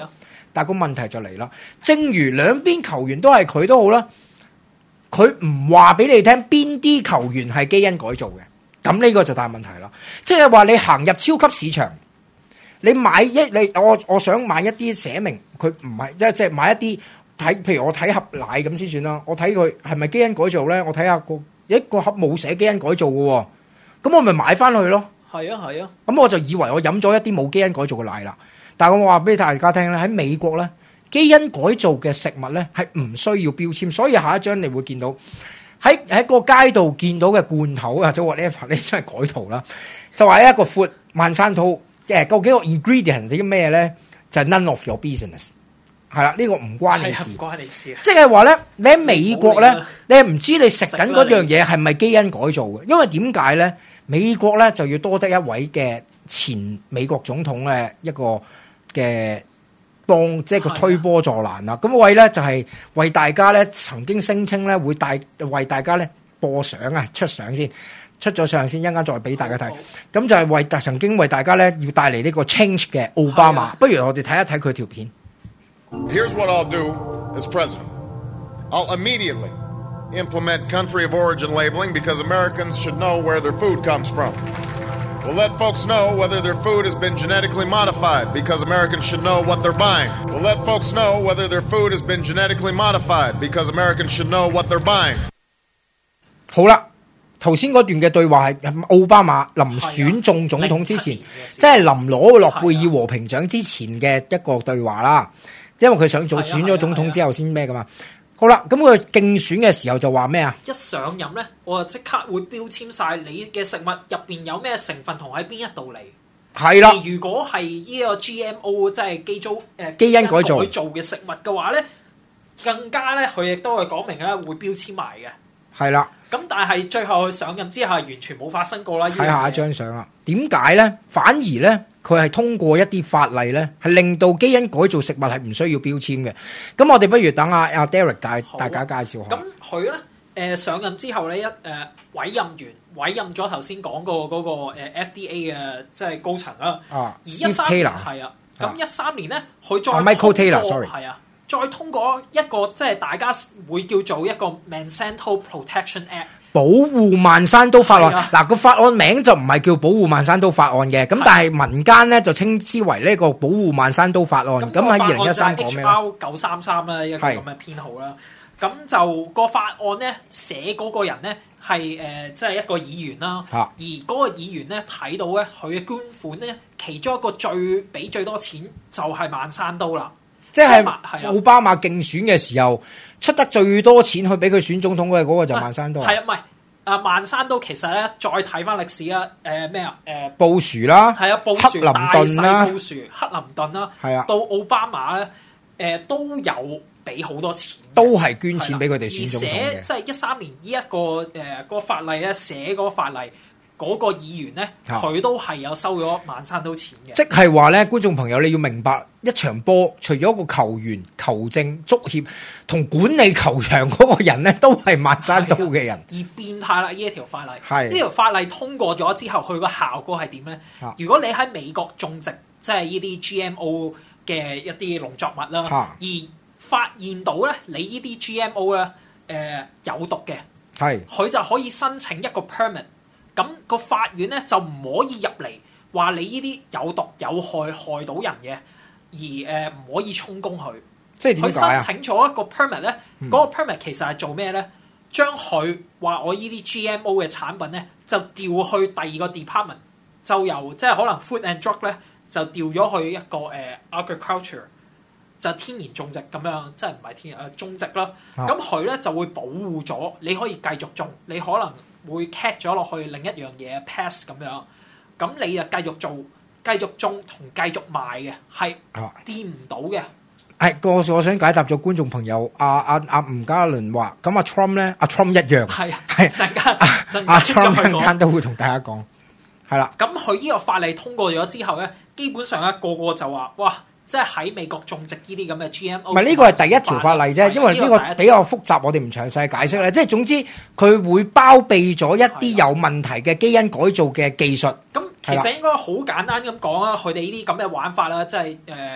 但係個問題就嚟啦，正如兩邊球員都係佢都好啦，佢唔話俾你聽邊啲球員係基因改造嘅，咁呢個就大問題啦。即係話你行入超級市場，你買一你我我想買一啲寫明佢唔係即係即係買一啲睇，譬如我睇盒奶咁先算啦。我睇佢係咪基因改造咧？我睇下個一個盒冇寫基因改造嘅喎，咁我咪買翻去咯。 係啊係啊， 咁我就以為我飲咗一啲冇基因改造嘅奶啦。但係我話俾大家聽咧，喺美國咧，基因改造嘅食物咧係唔需要標籤，所以下一張你會見到喺喺個街度見到嘅罐頭啊，即係話呢一呢真係改圖啦，就話一個闊萬山兔誒，究竟個 ingredient 係啲咩咧？就係 none of your business。係啦，呢個唔關你事， 唔關你事。 即係話咧，你喺美國咧，你係唔知你食緊嗰樣嘢係咪基因改造嘅？因為點解咧？美國咧就要多得一位嘅前美國總統嘅一個嘅幫，即係個推波助瀾啦。咁位咧就係為大家咧曾經聲稱咧會帶為大家咧播相啊，出相先，出咗相先，一陣間再俾大家睇。咁就係為曾經為大家咧要帶嚟呢個 change 嘅奧巴馬。不如我哋睇一睇佢條片。 Here's what I'll do as president. I'll immediately implement country of origin labeling because Americans should know where their food comes from. We'll let folks know whether their food has been genetically modified because Americans should know what they're buying. We'll let folks know whether their food has been genetically modified because Americans should know what they're buying. 好啦，頭先嗰段嘅對話係奧巴馬臨選中總統之前，即係臨攞諾貝爾和平獎之前嘅一個對話啦。因為佢想做選咗總統之後先咩噶嘛，好啦，咁佢競選嘅時候就話咩啊？ 一上任咧，我就即刻會標籤晒你嘅食物入邊有咩成分同喺邊一度嚟。 係啦， 如果係呢個 G M O 即係基租誒基因改造改造嘅食物嘅話咧，更加咧佢亦都係講明咧會標籤埋嘅。 係啦。 咁但係最後佢上任之後係完全冇發生過啦。 睇下一張相啦。點解咧？反而咧，佢係通過一啲法例咧，係令到基因改造食物係唔需要標籤嘅。咁我哋不如等阿阿 Derek 大大家介紹下。 咁佢咧誒上任之後咧一誒、呃、委任完委任咗頭先講過嗰個誒 F D A 嘅即係高層啦。啊，而一三年係啊，咁一三年咧佢再 Michael Taylor，sorry 係啊。再通過一個即係大家會叫做一個 Monsanto Protection Act 保護曼山都法案。嗱個、啊、法案名就唔係叫保護曼山都法案嘅，咁但係民間咧就稱之為呢個保護曼山都法案。咁喺二零一三講咩 H R 九三三啦，一個咁嘅編號啦。咁就個法案咧寫嗰個人咧係誒即係一個議員啦，啊、而嗰個議員咧睇到咧佢嘅捐款咧其中一個最俾最多錢就係曼山都啦。 即係奧巴馬競選嘅時候，出得最多錢去俾佢選總統嘅嗰個就曼山都。 係啊，唔係啊，曼山都其實咧，再睇翻歷史啊，誒咩啊，誒布殊啦， 係啊，布殊、 克林頓啦， 布殊、克林頓啦， 係啊， 到奧巴馬咧，誒、呃、都有俾好多錢， 都係捐錢俾佢哋選總統嘅。 而寫即係一三年呢、這、一個誒、呃那個法例咧，寫嗰個法例。嗰個議員咧，佢都係有收咗曼山都錢嘅。即係話咧，觀眾朋友你要明白，一場波除咗個球員、球證、足協同管理球場嗰個人咧，都係曼山都嘅人。 而變態啦！呢一條法例， 係呢條法例通過咗之後，佢個效果係點咧？如果你喺美國種植即係呢啲 G M O 嘅一啲農作物啦，而發現到咧你呢啲 G M O 咧誒、呃、有毒嘅，係佢就可以申請一個 permit。咁個法院咧就唔可以入嚟話你呢啲有毒有害害到人嘅，而誒唔、呃、可以充公佢。即係點解啊？佢申請咗一個 permit 咧，嗰、嗯、個 permit 其實係做咩咧？將佢話我呢啲 G M O 嘅產品咧，就調去第二個 department， 就由即係可能 food and drug 咧，就調咗去一個誒、呃、agriculture， 就天然種植咁樣，即係唔係天然誒、呃、種植啦。咁佢咧就會保護咗，你可以繼續種，你可能會 cat 咗落去另一樣嘢 pass 咁樣，咁你就繼續做、繼續種同繼續賣嘅，係掂唔到嘅。係個我想解答咗觀眾朋友，阿阿阿吳嘉倫話，咁阿 Trump 咧，阿 Trump 一樣係係陣間阿 Trump 陣間都會同大家講，係啦。咁佢呢個法例通過咗之後咧，基本上咧個個就話哇。即係喺美國種植呢啲咁嘅 G M O， 唔係呢個係第一條法例啫，因為呢個比較複雜，我哋唔詳細解釋咧。即係總之，佢會包庇咗一啲有問題嘅基因改造嘅技術。咁其實應該好簡單咁講啦，佢哋呢啲咁嘅玩法啦，即係誒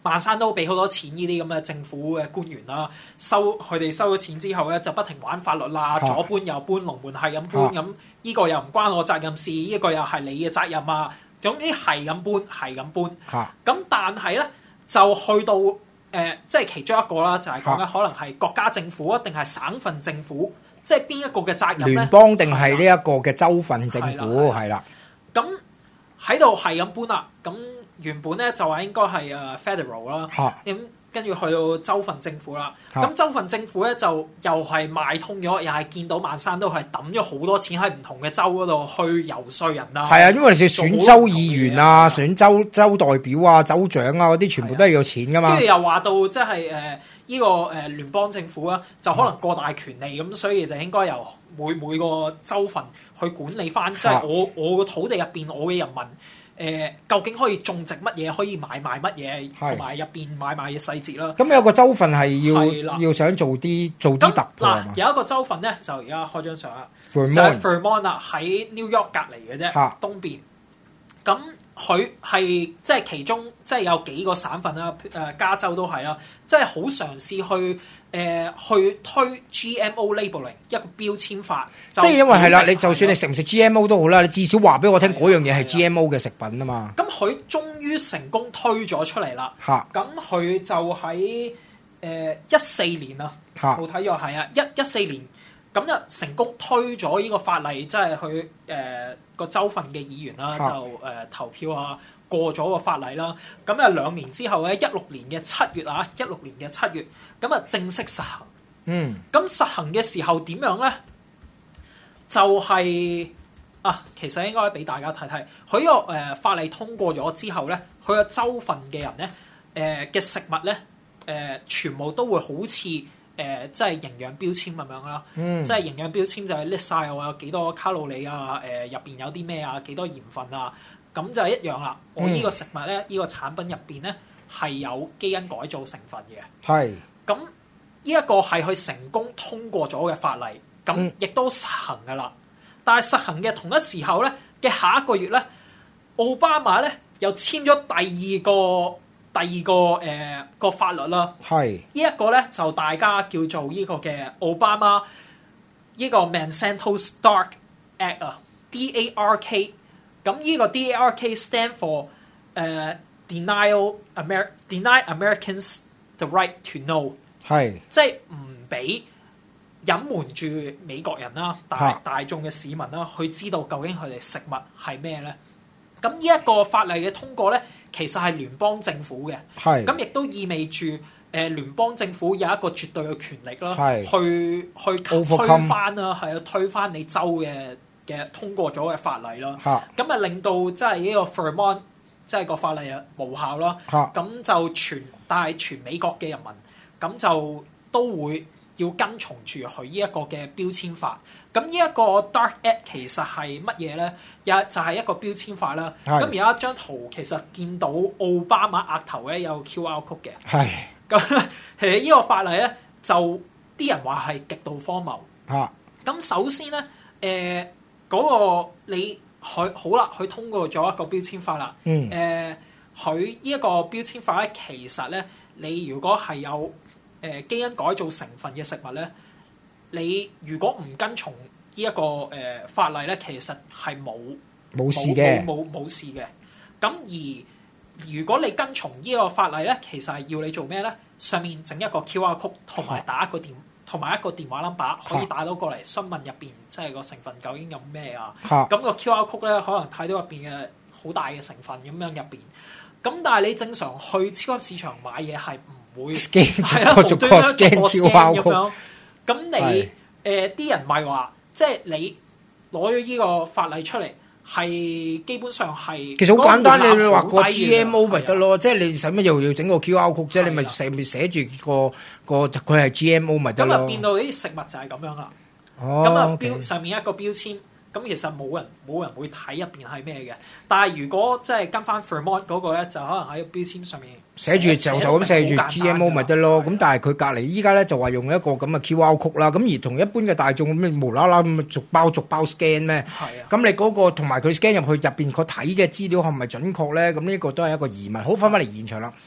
孟山都俾好多錢呢啲咁嘅政府嘅官員啦，收佢哋收咗錢之後咧，就不停玩法律啦，左搬右搬，龍門係咁搬，咁呢個又唔關我責任事，呢個又係你嘅責任啊！總之係咁搬，係咁搬。咁但係咧就去到誒、呃，即係其中一個啦，就係講緊可能係國家政府啊，定係省份政府，即係邊一個嘅責任咧？ 聯邦定係呢一個嘅州份政府係啦。 咁喺度係咁搬啦，咁。原本咧就話應該係誒 federal 啦，咁跟住去到州份政府啦。咁州份政府咧就又係賣通咗，又係見到孟山都係抌咗好多錢喺唔同嘅州嗰度去游說人啦。 係啊，因為你選州議員啊、選州州代表啊、州長啊嗰啲，全部都係要錢噶嘛。 跟住又話到即係誒呢個誒聯邦政府啊，就可能過大權力咁，所以就應該由每每個州份去管理翻，即係我我個土地入邊我嘅人民。誒、呃，究竟可以種植乜嘢，可以買賣乜嘢，同埋入邊買賣嘅細節啦。 咁有個州份係要要想做啲做啲突破嗱，有一個州份咧，就而家開張相啦，就係、是、Vermont 啦，喺 New York 隔離嘅啫，東邊。咁佢係即係其中即係有幾個省份啦，誒加州都係啦，即係好嘗試去誒、呃、去推 G M O labeling 一個標籤法。 即係因為係啦，你就算你食唔食 G M O 都好啦，你至少話俾我聽嗰樣嘢係 G M O 嘅食品啊嘛。 咁佢終於成功推咗出嚟啦。咁佢就喺誒一四年啊，我睇咗係啊，一一四年咁就成功推咗呢個法例，即係佢誒個州份嘅議員啦，就誒、呃、投票啊過咗個法例啦。咁啊兩年之後咧，一六年嘅七月啊，一六年嘅七月，咁啊正式實行。 嗯。咁實行嘅時候點樣咧？就係、是、啊，其實應該俾大家睇睇，佢呢個誒法例通過咗之後咧，佢個州份嘅人咧，誒嘅食物咧，誒、呃、全部都會好似。誒、呃，即係營養標籤咁樣啦，嗯、即係營養標籤就係 list 晒我有幾多卡路里啊，誒入邊有啲咩啊，幾多鹽分啊，咁就係一樣啦。嗯、我呢個食物咧，呢、呢個產品入邊咧係有基因改造成分嘅。係是。咁呢一個係佢成功通過咗嘅法例，咁亦都實行噶啦。嗯、但係實行嘅同一時候咧嘅下一個月咧，奧巴馬咧又簽咗第二個。第二個誒、呃、個法律啦，係呢一個咧就大家叫做呢個嘅奧巴馬呢個 Monsanto Stark Act 啊 ，D A R K， 咁呢個 D A R K stand for 誒、呃、denial Amer deny Americans the right to know， 係即係唔俾隱瞞住美國人啦，大大眾嘅市民啦，去知道究竟佢哋食物係咩咧？咁呢一個法例嘅通過咧，其實係聯邦政府嘅，咁亦都意味住誒、呃、聯邦政府有一個絕對嘅權力啦，去去推翻啦，係啊，推翻你州嘅嘅通過咗嘅法例啦，咁啊令到即係呢個 Vermont 即係個法例啊無效啦，咁就全但係全美國嘅人民咁就都會要跟從住佢呢一個嘅標籤法。咁呢一個 Dark Act 其實係乜嘢咧？有就係一個標籤法啦。咁而家一張圖其實見到奧巴馬額頭咧有 Q R code 嘅。係。咁其實呢個法例咧，就啲人話係極度荒謬。嚇。咁首先咧，誒、呃、嗰、那個你佢好啦，佢通過咗一個標籤法啦。嗯。誒，佢呢一個標籤法咧，其實咧，你如果係有誒、呃、基因改造成分嘅食物咧。你如果唔跟從呢一個誒法例咧，其實係冇冇事嘅，冇冇事嘅。咁而如果你跟從呢個法例咧，其實係要你做咩咧？上面整一個 Q R code 同埋打一個電同埋一個電話 number 可以打到過嚟詢問入邊即係個成分究竟有咩啊？咁個 Q R code 咧可能睇到入邊嘅好大嘅成分咁樣入邊。咁但係你正常去超級市場買嘢係唔會係啦，無端端逐個 scan 咁樣。咁你誒啲人咪話，即係你攞咗呢個法例出嚟，係基本上係其實好簡單，你你話個 G M O 咪得咯，即係你使乜又要整個 Q R code 啫？你咪上面寫住個個佢係 G M O 咪得咯。咁啊變到啲食物就係咁樣啦。咁啊標上面一個標籤，咁其實冇人冇人會睇入邊係咩嘅。但係如果即係跟翻 Vermont 嗰個咧，就可能喺個標籤上面。寫住就就咁寫住 G M O 咪得咯，咁但係佢隔離依家咧就話用一個咁嘅 Q R code 啦，咁而同一般嘅大眾咁你無啦啦咁逐包逐包 scan 咩？係啊。咁你嗰個同埋佢 scan 入去入邊佢睇嘅資料係咪準確咧？咁呢個都係一個疑問。好，翻返嚟現場啦。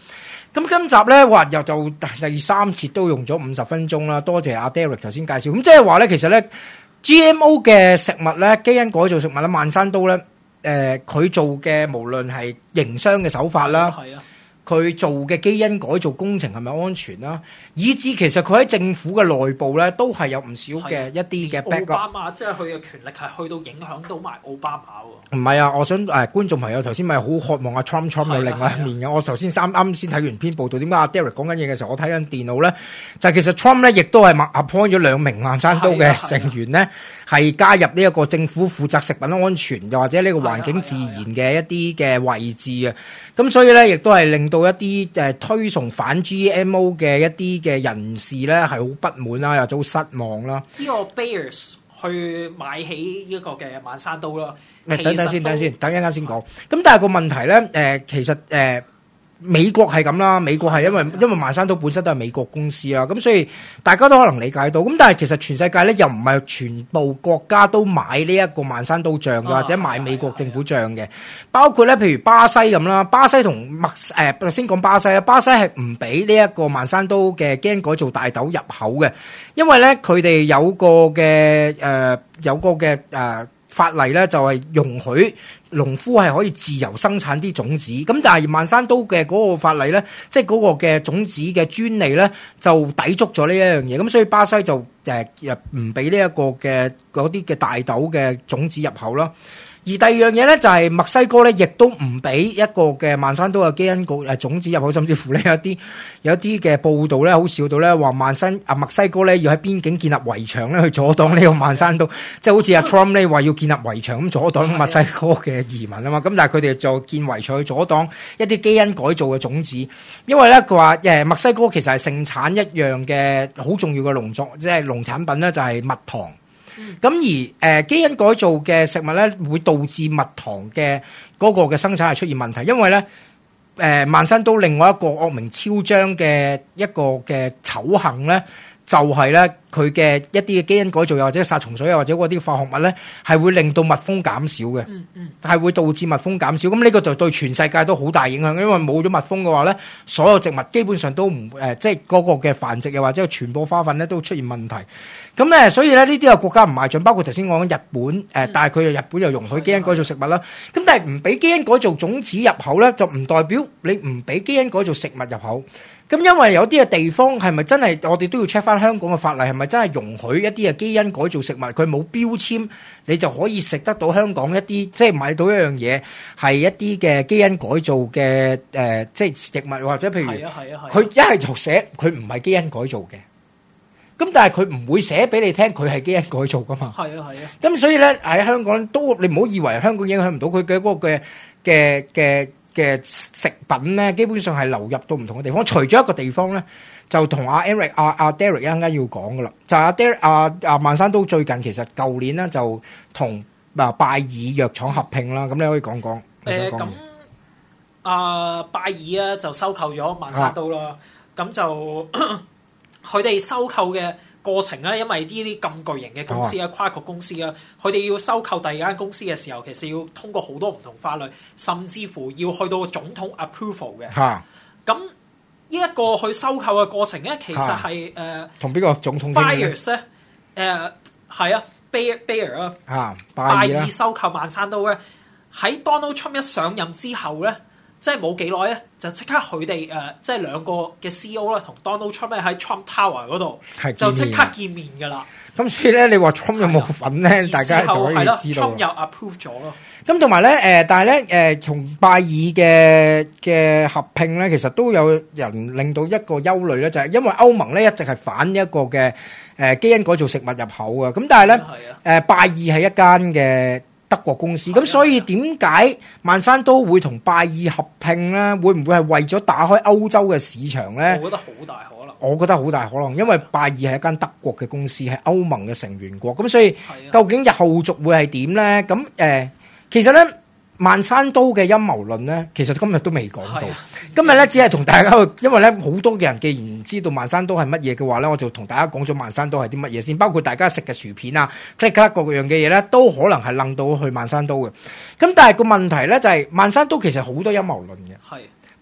咁今集咧，哇又就第三節都用咗五十分鐘啦，多謝阿 Derek 頭先介紹。咁即係話咧，其實咧 G M O 嘅食物咧，基因改造食物咧，萬山都咧，誒、呃、佢做嘅無論係營商嘅手法啦。係啊。佢做嘅基因改造工程係咪安全啦？以至其實佢喺政府嘅內部咧，都係有唔少嘅一啲嘅 backup。 奧巴馬即係佢嘅權力係去到影響到埋奧巴馬喎。 唔係啊，我想誒、呃、觀眾朋友頭先咪好渴望阿 Trump Trump 有另外一面嘅。我頭先啱啱先睇完篇報道，點解阿 Derek 講緊嘢嘅時候，我睇緊電腦咧，就係、其實 Trump 咧亦都係 appoint 咗兩名萬山都嘅成員咧，係加入呢一個政府負責食品安全又或者呢個環境自然嘅一啲嘅位置嘅。咁所以咧，亦都係令到一啲誒推崇反 G M O 嘅一啲嘅人士咧，係好不滿啦，又就好失望啦。 呢個 Bayers 去買起呢個嘅萬山都啦。 誒，等等先，等先，等一陣先講。咁但係個問題咧，誒、呃，其實誒。呃美國係咁啦，美國係因為因為萬山都本身都係美國公司啦，咁所以大家都可能理解到。咁但係其實全世界咧又唔係全部國家都買呢一個萬山都醬嘅，或者買美國政府醬嘅。包括咧，譬如巴西咁啦，巴西同墨誒先講巴西啦，巴西係唔俾呢一個萬山都嘅基因改造大豆入口嘅，因為咧佢哋有個嘅誒、呃、有個嘅誒。呃法例咧就係容許農夫係可以自由生產啲種子，咁但係萬山都嘅嗰個法例咧，即係嗰個嘅種子嘅專利咧，就抵觸咗呢一樣嘢，咁所以巴西就誒入唔俾呢一個嘅嗰啲嘅大豆嘅種子入口啦。而第二樣嘢咧就係墨西哥咧，亦都唔俾一個嘅萬山都嘅基因局誒種子入口，甚至乎咧有啲有啲嘅報道咧，好笑到咧話萬山啊墨西哥咧要喺邊境建立圍牆咧去阻擋呢個萬山都，即係好似阿 Trump 咧話要建立圍牆咁阻擋墨西哥嘅移民啊嘛，咁但係佢哋就建圍牆去阻擋一啲基因改造嘅種子，因為咧佢話誒墨西哥其實係盛產一樣嘅好重要嘅農作，即係農產品咧就係蜜糖。咁、嗯、而誒、呃、基因改造嘅食物咧，會導致蜜糖嘅嗰個嘅生產係出現問題，因為咧誒萬山都另外一個惡名昭彰嘅一個嘅醜行咧，就係咧佢嘅一啲嘅基因改造又或者殺蟲水又或者嗰啲化學物咧，係會令到蜜蜂減少嘅，嗯嗯，係會導致蜜蜂減少。咁呢個就對全世界都好大影響，因為冇咗蜜蜂嘅話咧，所有植物基本上都唔誒、呃，即係嗰個嘅繁殖又或者傳播花粉咧都出現問題。咁咧，所以咧呢啲嘅國家唔邁進，包括頭先講緊日本，誒、呃，但係佢又日本又容許基因改造食物啦。咁但係唔俾基因改造種子入口咧，就唔代表你唔俾基因改造食物入口。咁因為有啲嘅地方係咪真係我哋都要 check 翻香港嘅法例係咪真係容許一啲嘅基因改造食物，佢冇標籤，你就可以食得到香港一啲，即係買到一樣嘢係一啲嘅基因改造嘅誒、呃，即係食物或者譬如佢一係就寫佢唔係基因改造嘅。咁但係佢唔會寫俾你聽，佢係基因改造噶嘛？係啊係啊。咁所以咧喺香港都你唔好以為香港影響唔到佢嘅嗰個嘅嘅嘅嘅食品咧，基本上係流入到唔同嘅地方。除咗一個地方咧，就同阿 Eric 阿阿 Derek 一陣間要講噶啦，就阿 Derek 阿阿萬山都最近其實舊年咧就同嗱拜耳藥廠合併啦。咁你可以講講。 誒咁阿拜耳啊就收購咗萬山都啦，咁、啊、就。佢哋收購嘅過程咧，因為呢啲咁巨型嘅公司啊、哦、跨國公司啊，佢哋要收購第二間公司嘅時候，其實要通過好多唔同法律，甚至乎要去到總統 approval 嘅。嚇！咁呢一個去收購嘅過程咧，其實係誒同邊個總統 Bayers 咧？誒係啊，Bayer Bayer 啊，嚇拜耳收購萬山都咧，喺 Donald Trump 一上任之後咧。即係冇幾耐咧，就即刻佢哋誒，即係兩個嘅 C E O 啦，同 Donald Trump 咧喺 Trump Tower 嗰度就即刻見面㗎啦。咁所以咧，你話 Trump 有冇份咧？大家就可以知道。Trump 又 approve 咗咯。咁同埋咧，誒，但係咧，誒，從拜耳嘅嘅合併咧，其實都有人令到一個憂慮咧，就係因為歐盟咧一直係反一個嘅誒基因改造食物入口嘅。咁但係咧，誒拜耳係一間嘅德國公司，咁所以點解萬山都會同拜耳合併咧？會唔會係為咗打開歐洲嘅市場咧？我覺得好大可能。我覺得好大可能，因為拜耳係一間德國嘅公司，係歐盟嘅成員國，咁所以究竟日後續會係點咧？咁誒、呃，其實咧。萬山都嘅陰謀論咧，其實今日都未講到。今日咧只係同大家去，因為咧好多嘅人既然唔知道萬山都係乜嘢嘅話咧，我就同大家講咗萬山都係啲乜嘢先，包括大家食嘅薯片啊、click click 各樣嘅嘢咧，都可能係楞到去萬山都嘅。咁但係個問題咧就係、是、萬山都其實好多陰謀論嘅。係。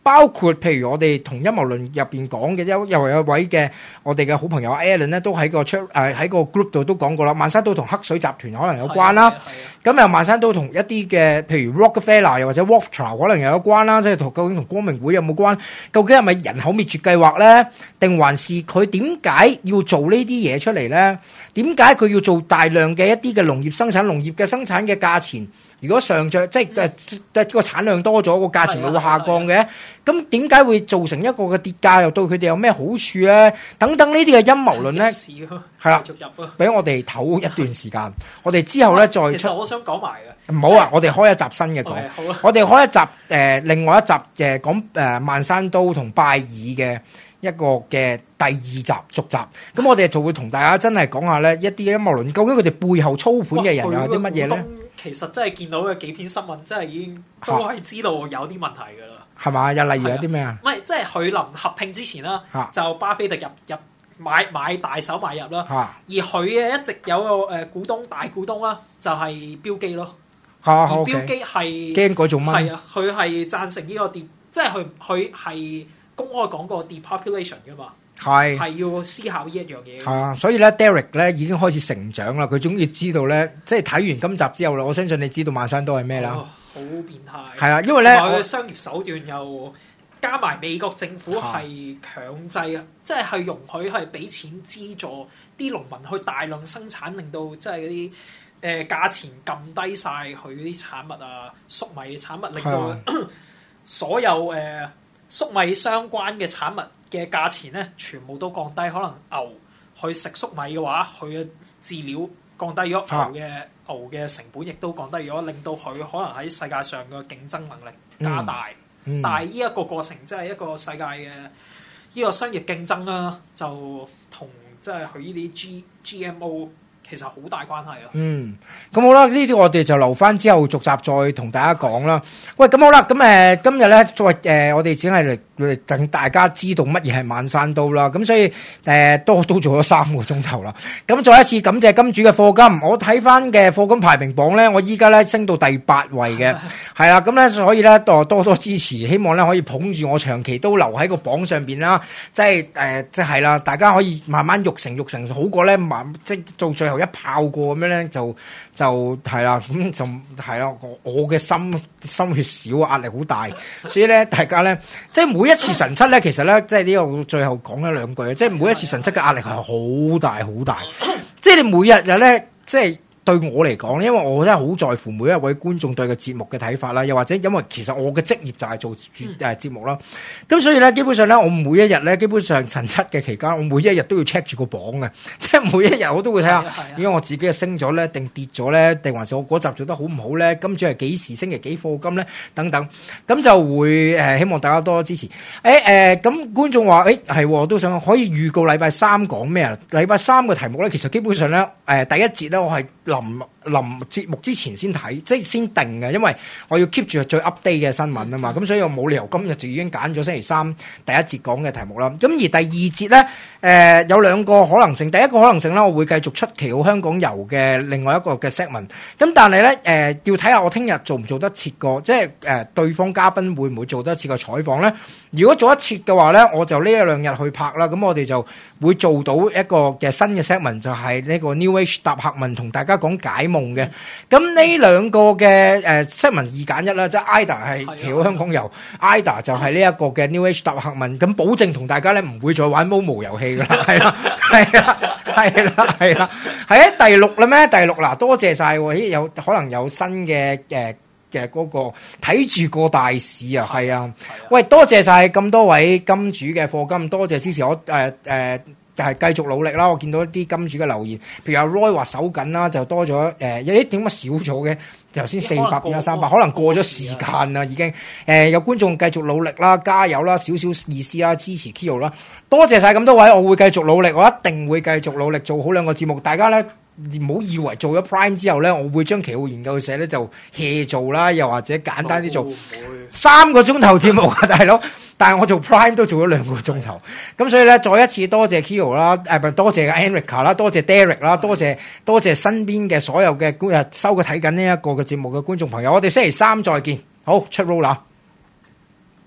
包括譬如我哋同陰謀論入邊講嘅，又又有一位嘅我哋嘅好朋友 Alan 咧，都喺個出誒喺個 group 度都講過啦。萬山都同黑水集團可能有關啦。咁又萬山都同一啲嘅譬如 Rockefeller 又或者 Rothschild 可能又有關啦，即係同究竟同光明會有冇關？究竟係咪人口滅絕計劃咧？定還是佢點解要做呢啲嘢出嚟咧？點解佢要做大量嘅一啲嘅農業生產、農業嘅生產嘅價錢？如果上漲，即係誒個產量多咗，個價錢會下降嘅。咁點解會造成一個嘅跌價？又對佢哋有咩好處咧？等等呢啲嘅陰謀論咧，係啦，俾我哋唞一段時間。我哋之後咧再出。 其實我想講埋嘅。唔好啊！我哋開一集新嘅講。Okay, 我哋開一集誒、呃，另外一集誒講誒萬山都同拜耳嘅一個嘅第二集續集。咁我哋就會同大家真係講下咧一啲陰謀論，究竟佢哋背後操盤嘅人又有啲乜嘢咧？ 其實真係見到嘅幾篇新聞，真係已經都係知道有啲問題㗎啦。 係嘛？又例如有啲咩啊？ 唔係，即係佢臨合併之前啦，就巴菲特入入買買大手買入啦。而佢嘅一直有個誒股東大股東啦，就係標基咯。而標基係驚改做乜？ 係啊，佢係贊成呢個 de， 即係佢佢係公開講過 depopulation 㗎嘛。係係要思考呢一樣嘢。係啊， 所以咧 Derek 咧已經開始成長啦。佢終於知道咧，即係睇完今集之後啦，我相信你知道萬山都係咩啦。 好變態。 係啊，因為咧佢嘅商業手段又加埋美國政府係強制啊，即係係容許係俾錢資助啲農民去大量生產，令到即係嗰啲誒價錢撳低晒佢啲產物啊，粟米嘅產物，令到所有誒。呃粟米相關嘅產物嘅價錢咧，全部都降低。可能牛去食粟米嘅話，佢嘅飼料降低咗，牛嘅、啊、牛嘅成本亦都降低咗，令到佢可能喺世界上嘅競爭能力加大。嗯嗯、但係呢一個過程，即係一個世界嘅呢個商業競爭啦，就同即係佢呢啲 G G M O。其實好大關係啊！ 嗯，咁好啦，呢啲我哋就留翻之後續集再同大家講啦。喂，咁好啦，咁誒今日咧作為誒我哋只係嚟等大家知道乜嘢係萬山都啦。咁所以誒都都做咗三個鐘頭啦。咁再一次感謝金主嘅課金。我睇翻嘅課金排名榜咧，我依家咧升到第八位嘅，係啦。咁咧所以咧多多多支持，希望咧可以捧住我長期都留喺個榜上邊啦。即係誒即係啦，大家可以慢慢育成育成，好過咧慢即做最後一炮過咁樣咧，就就係啦，咁就係啦。我我嘅心心血少，壓力好大，所以咧，大家咧，即係每一次神七咧，其實咧，即係呢個最後講咗兩句，即係每一次神七嘅壓力係好大好大，即係你每日日咧，即係。對我嚟講，因為我真係好在乎每一位觀眾對個節目嘅睇法啦，又或者因為其實我嘅職業就係做誒節目啦，咁所以咧基本上咧，我每一日咧基本上神七嘅期間，我每一日都要 check 住個榜嘅，即係每一日我都會睇下，如果我自己係升咗咧，定跌咗咧，定還是我嗰集做得好唔好咧？今朝係幾時星期幾課金咧？等等，咁就會誒希望大家多多支持。誒誒，咁觀眾話誒係，我都想可以預告禮拜三講咩啊？禮拜三嘅題目咧，其實基本上咧誒第一節咧，我係。臨臨節目之前先睇，即係先定嘅，因為我要 keep 住最 update 嘅新聞啊嘛，咁所以我冇理由今日就已經揀咗星期三第一節講嘅題目啦。咁而第二節咧，誒、呃、有兩個可能性，第一個可能性咧，我會繼續出奇好香港遊嘅另外一個嘅 segment。咁但係咧，誒、呃、要睇下我聽日做唔做得切個，即係誒、呃、對方嘉賓會唔會做得切個採訪咧？如果做得切嘅話咧，我就呢一兩日去拍啦。咁我哋就會做到一個嘅新嘅 segment，就係呢個 New Age 答客問，同大家講解夢嘅。咁呢兩個嘅誒 segment 二揀一啦，即係 Ida 係奇好香港遊 ，Ida 就係呢一個嘅 New Age 答客問。咁保證同大家咧唔會再玩 Momo 遊戲噶啦，係啦，係啦，係啦，係啦，係喺第六啦咩？第六嗱，多謝晒喎，咦有可能有新嘅誒。嘅嗰個睇住個大市啊，係啊，喂，多謝晒咁多位金主嘅課金，多謝支持我誒誒，係繼續努力啦。我見到一啲金主嘅留言，譬如阿 Roy 話手緊啦，就多咗誒，有啲點解少咗嘅？頭先四百變咗三百，可能過咗時間啦已經。誒有觀眾繼續努力啦，加油啦，少少意思啦，支持 Kyo 啦，多謝晒咁多位，我會繼續努力，我一定會繼續努力做好兩個節目，大家咧。唔好以為做咗 Prime 之後咧，我會將奇奧研究社咧就 hea 做啦，又或者簡單啲做三個鐘頭節目啊，大佬！但係我做 Prime 都做咗兩個鐘頭，咁所以咧，再一次多謝 Kyo 啦，誒唔係多謝 Enrica 啦，多謝 Derek 啦，多謝多謝身邊嘅所有嘅觀誒收嘅睇緊呢一個嘅節目嘅觀眾朋友，我哋星期三再見，好出 roll 啦！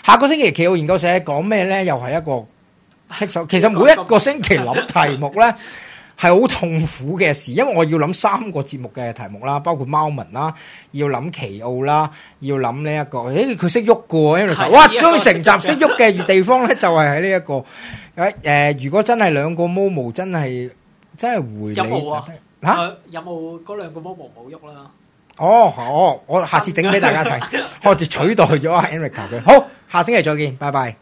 下個星期奇奧研究社講咩咧？又係一個棘手。其實每一個星期諗題目咧係好痛苦嘅事，因為我要諗三個節目嘅題目啦，包括貓文啦，要諗奇奧啦，要諗呢一個，誒佢識喐嘅喎，因為哇，將成集識喐嘅地方咧就係喺呢一個誒誒，如果真係兩個 Momo 真係真係回有冇啊？ 嚇有冇嗰兩個 Momo 冇喐啦？ 哦哦，我下次整俾大家睇，我哋取代咗阿 Erica 佢。好，下星期再見，拜拜。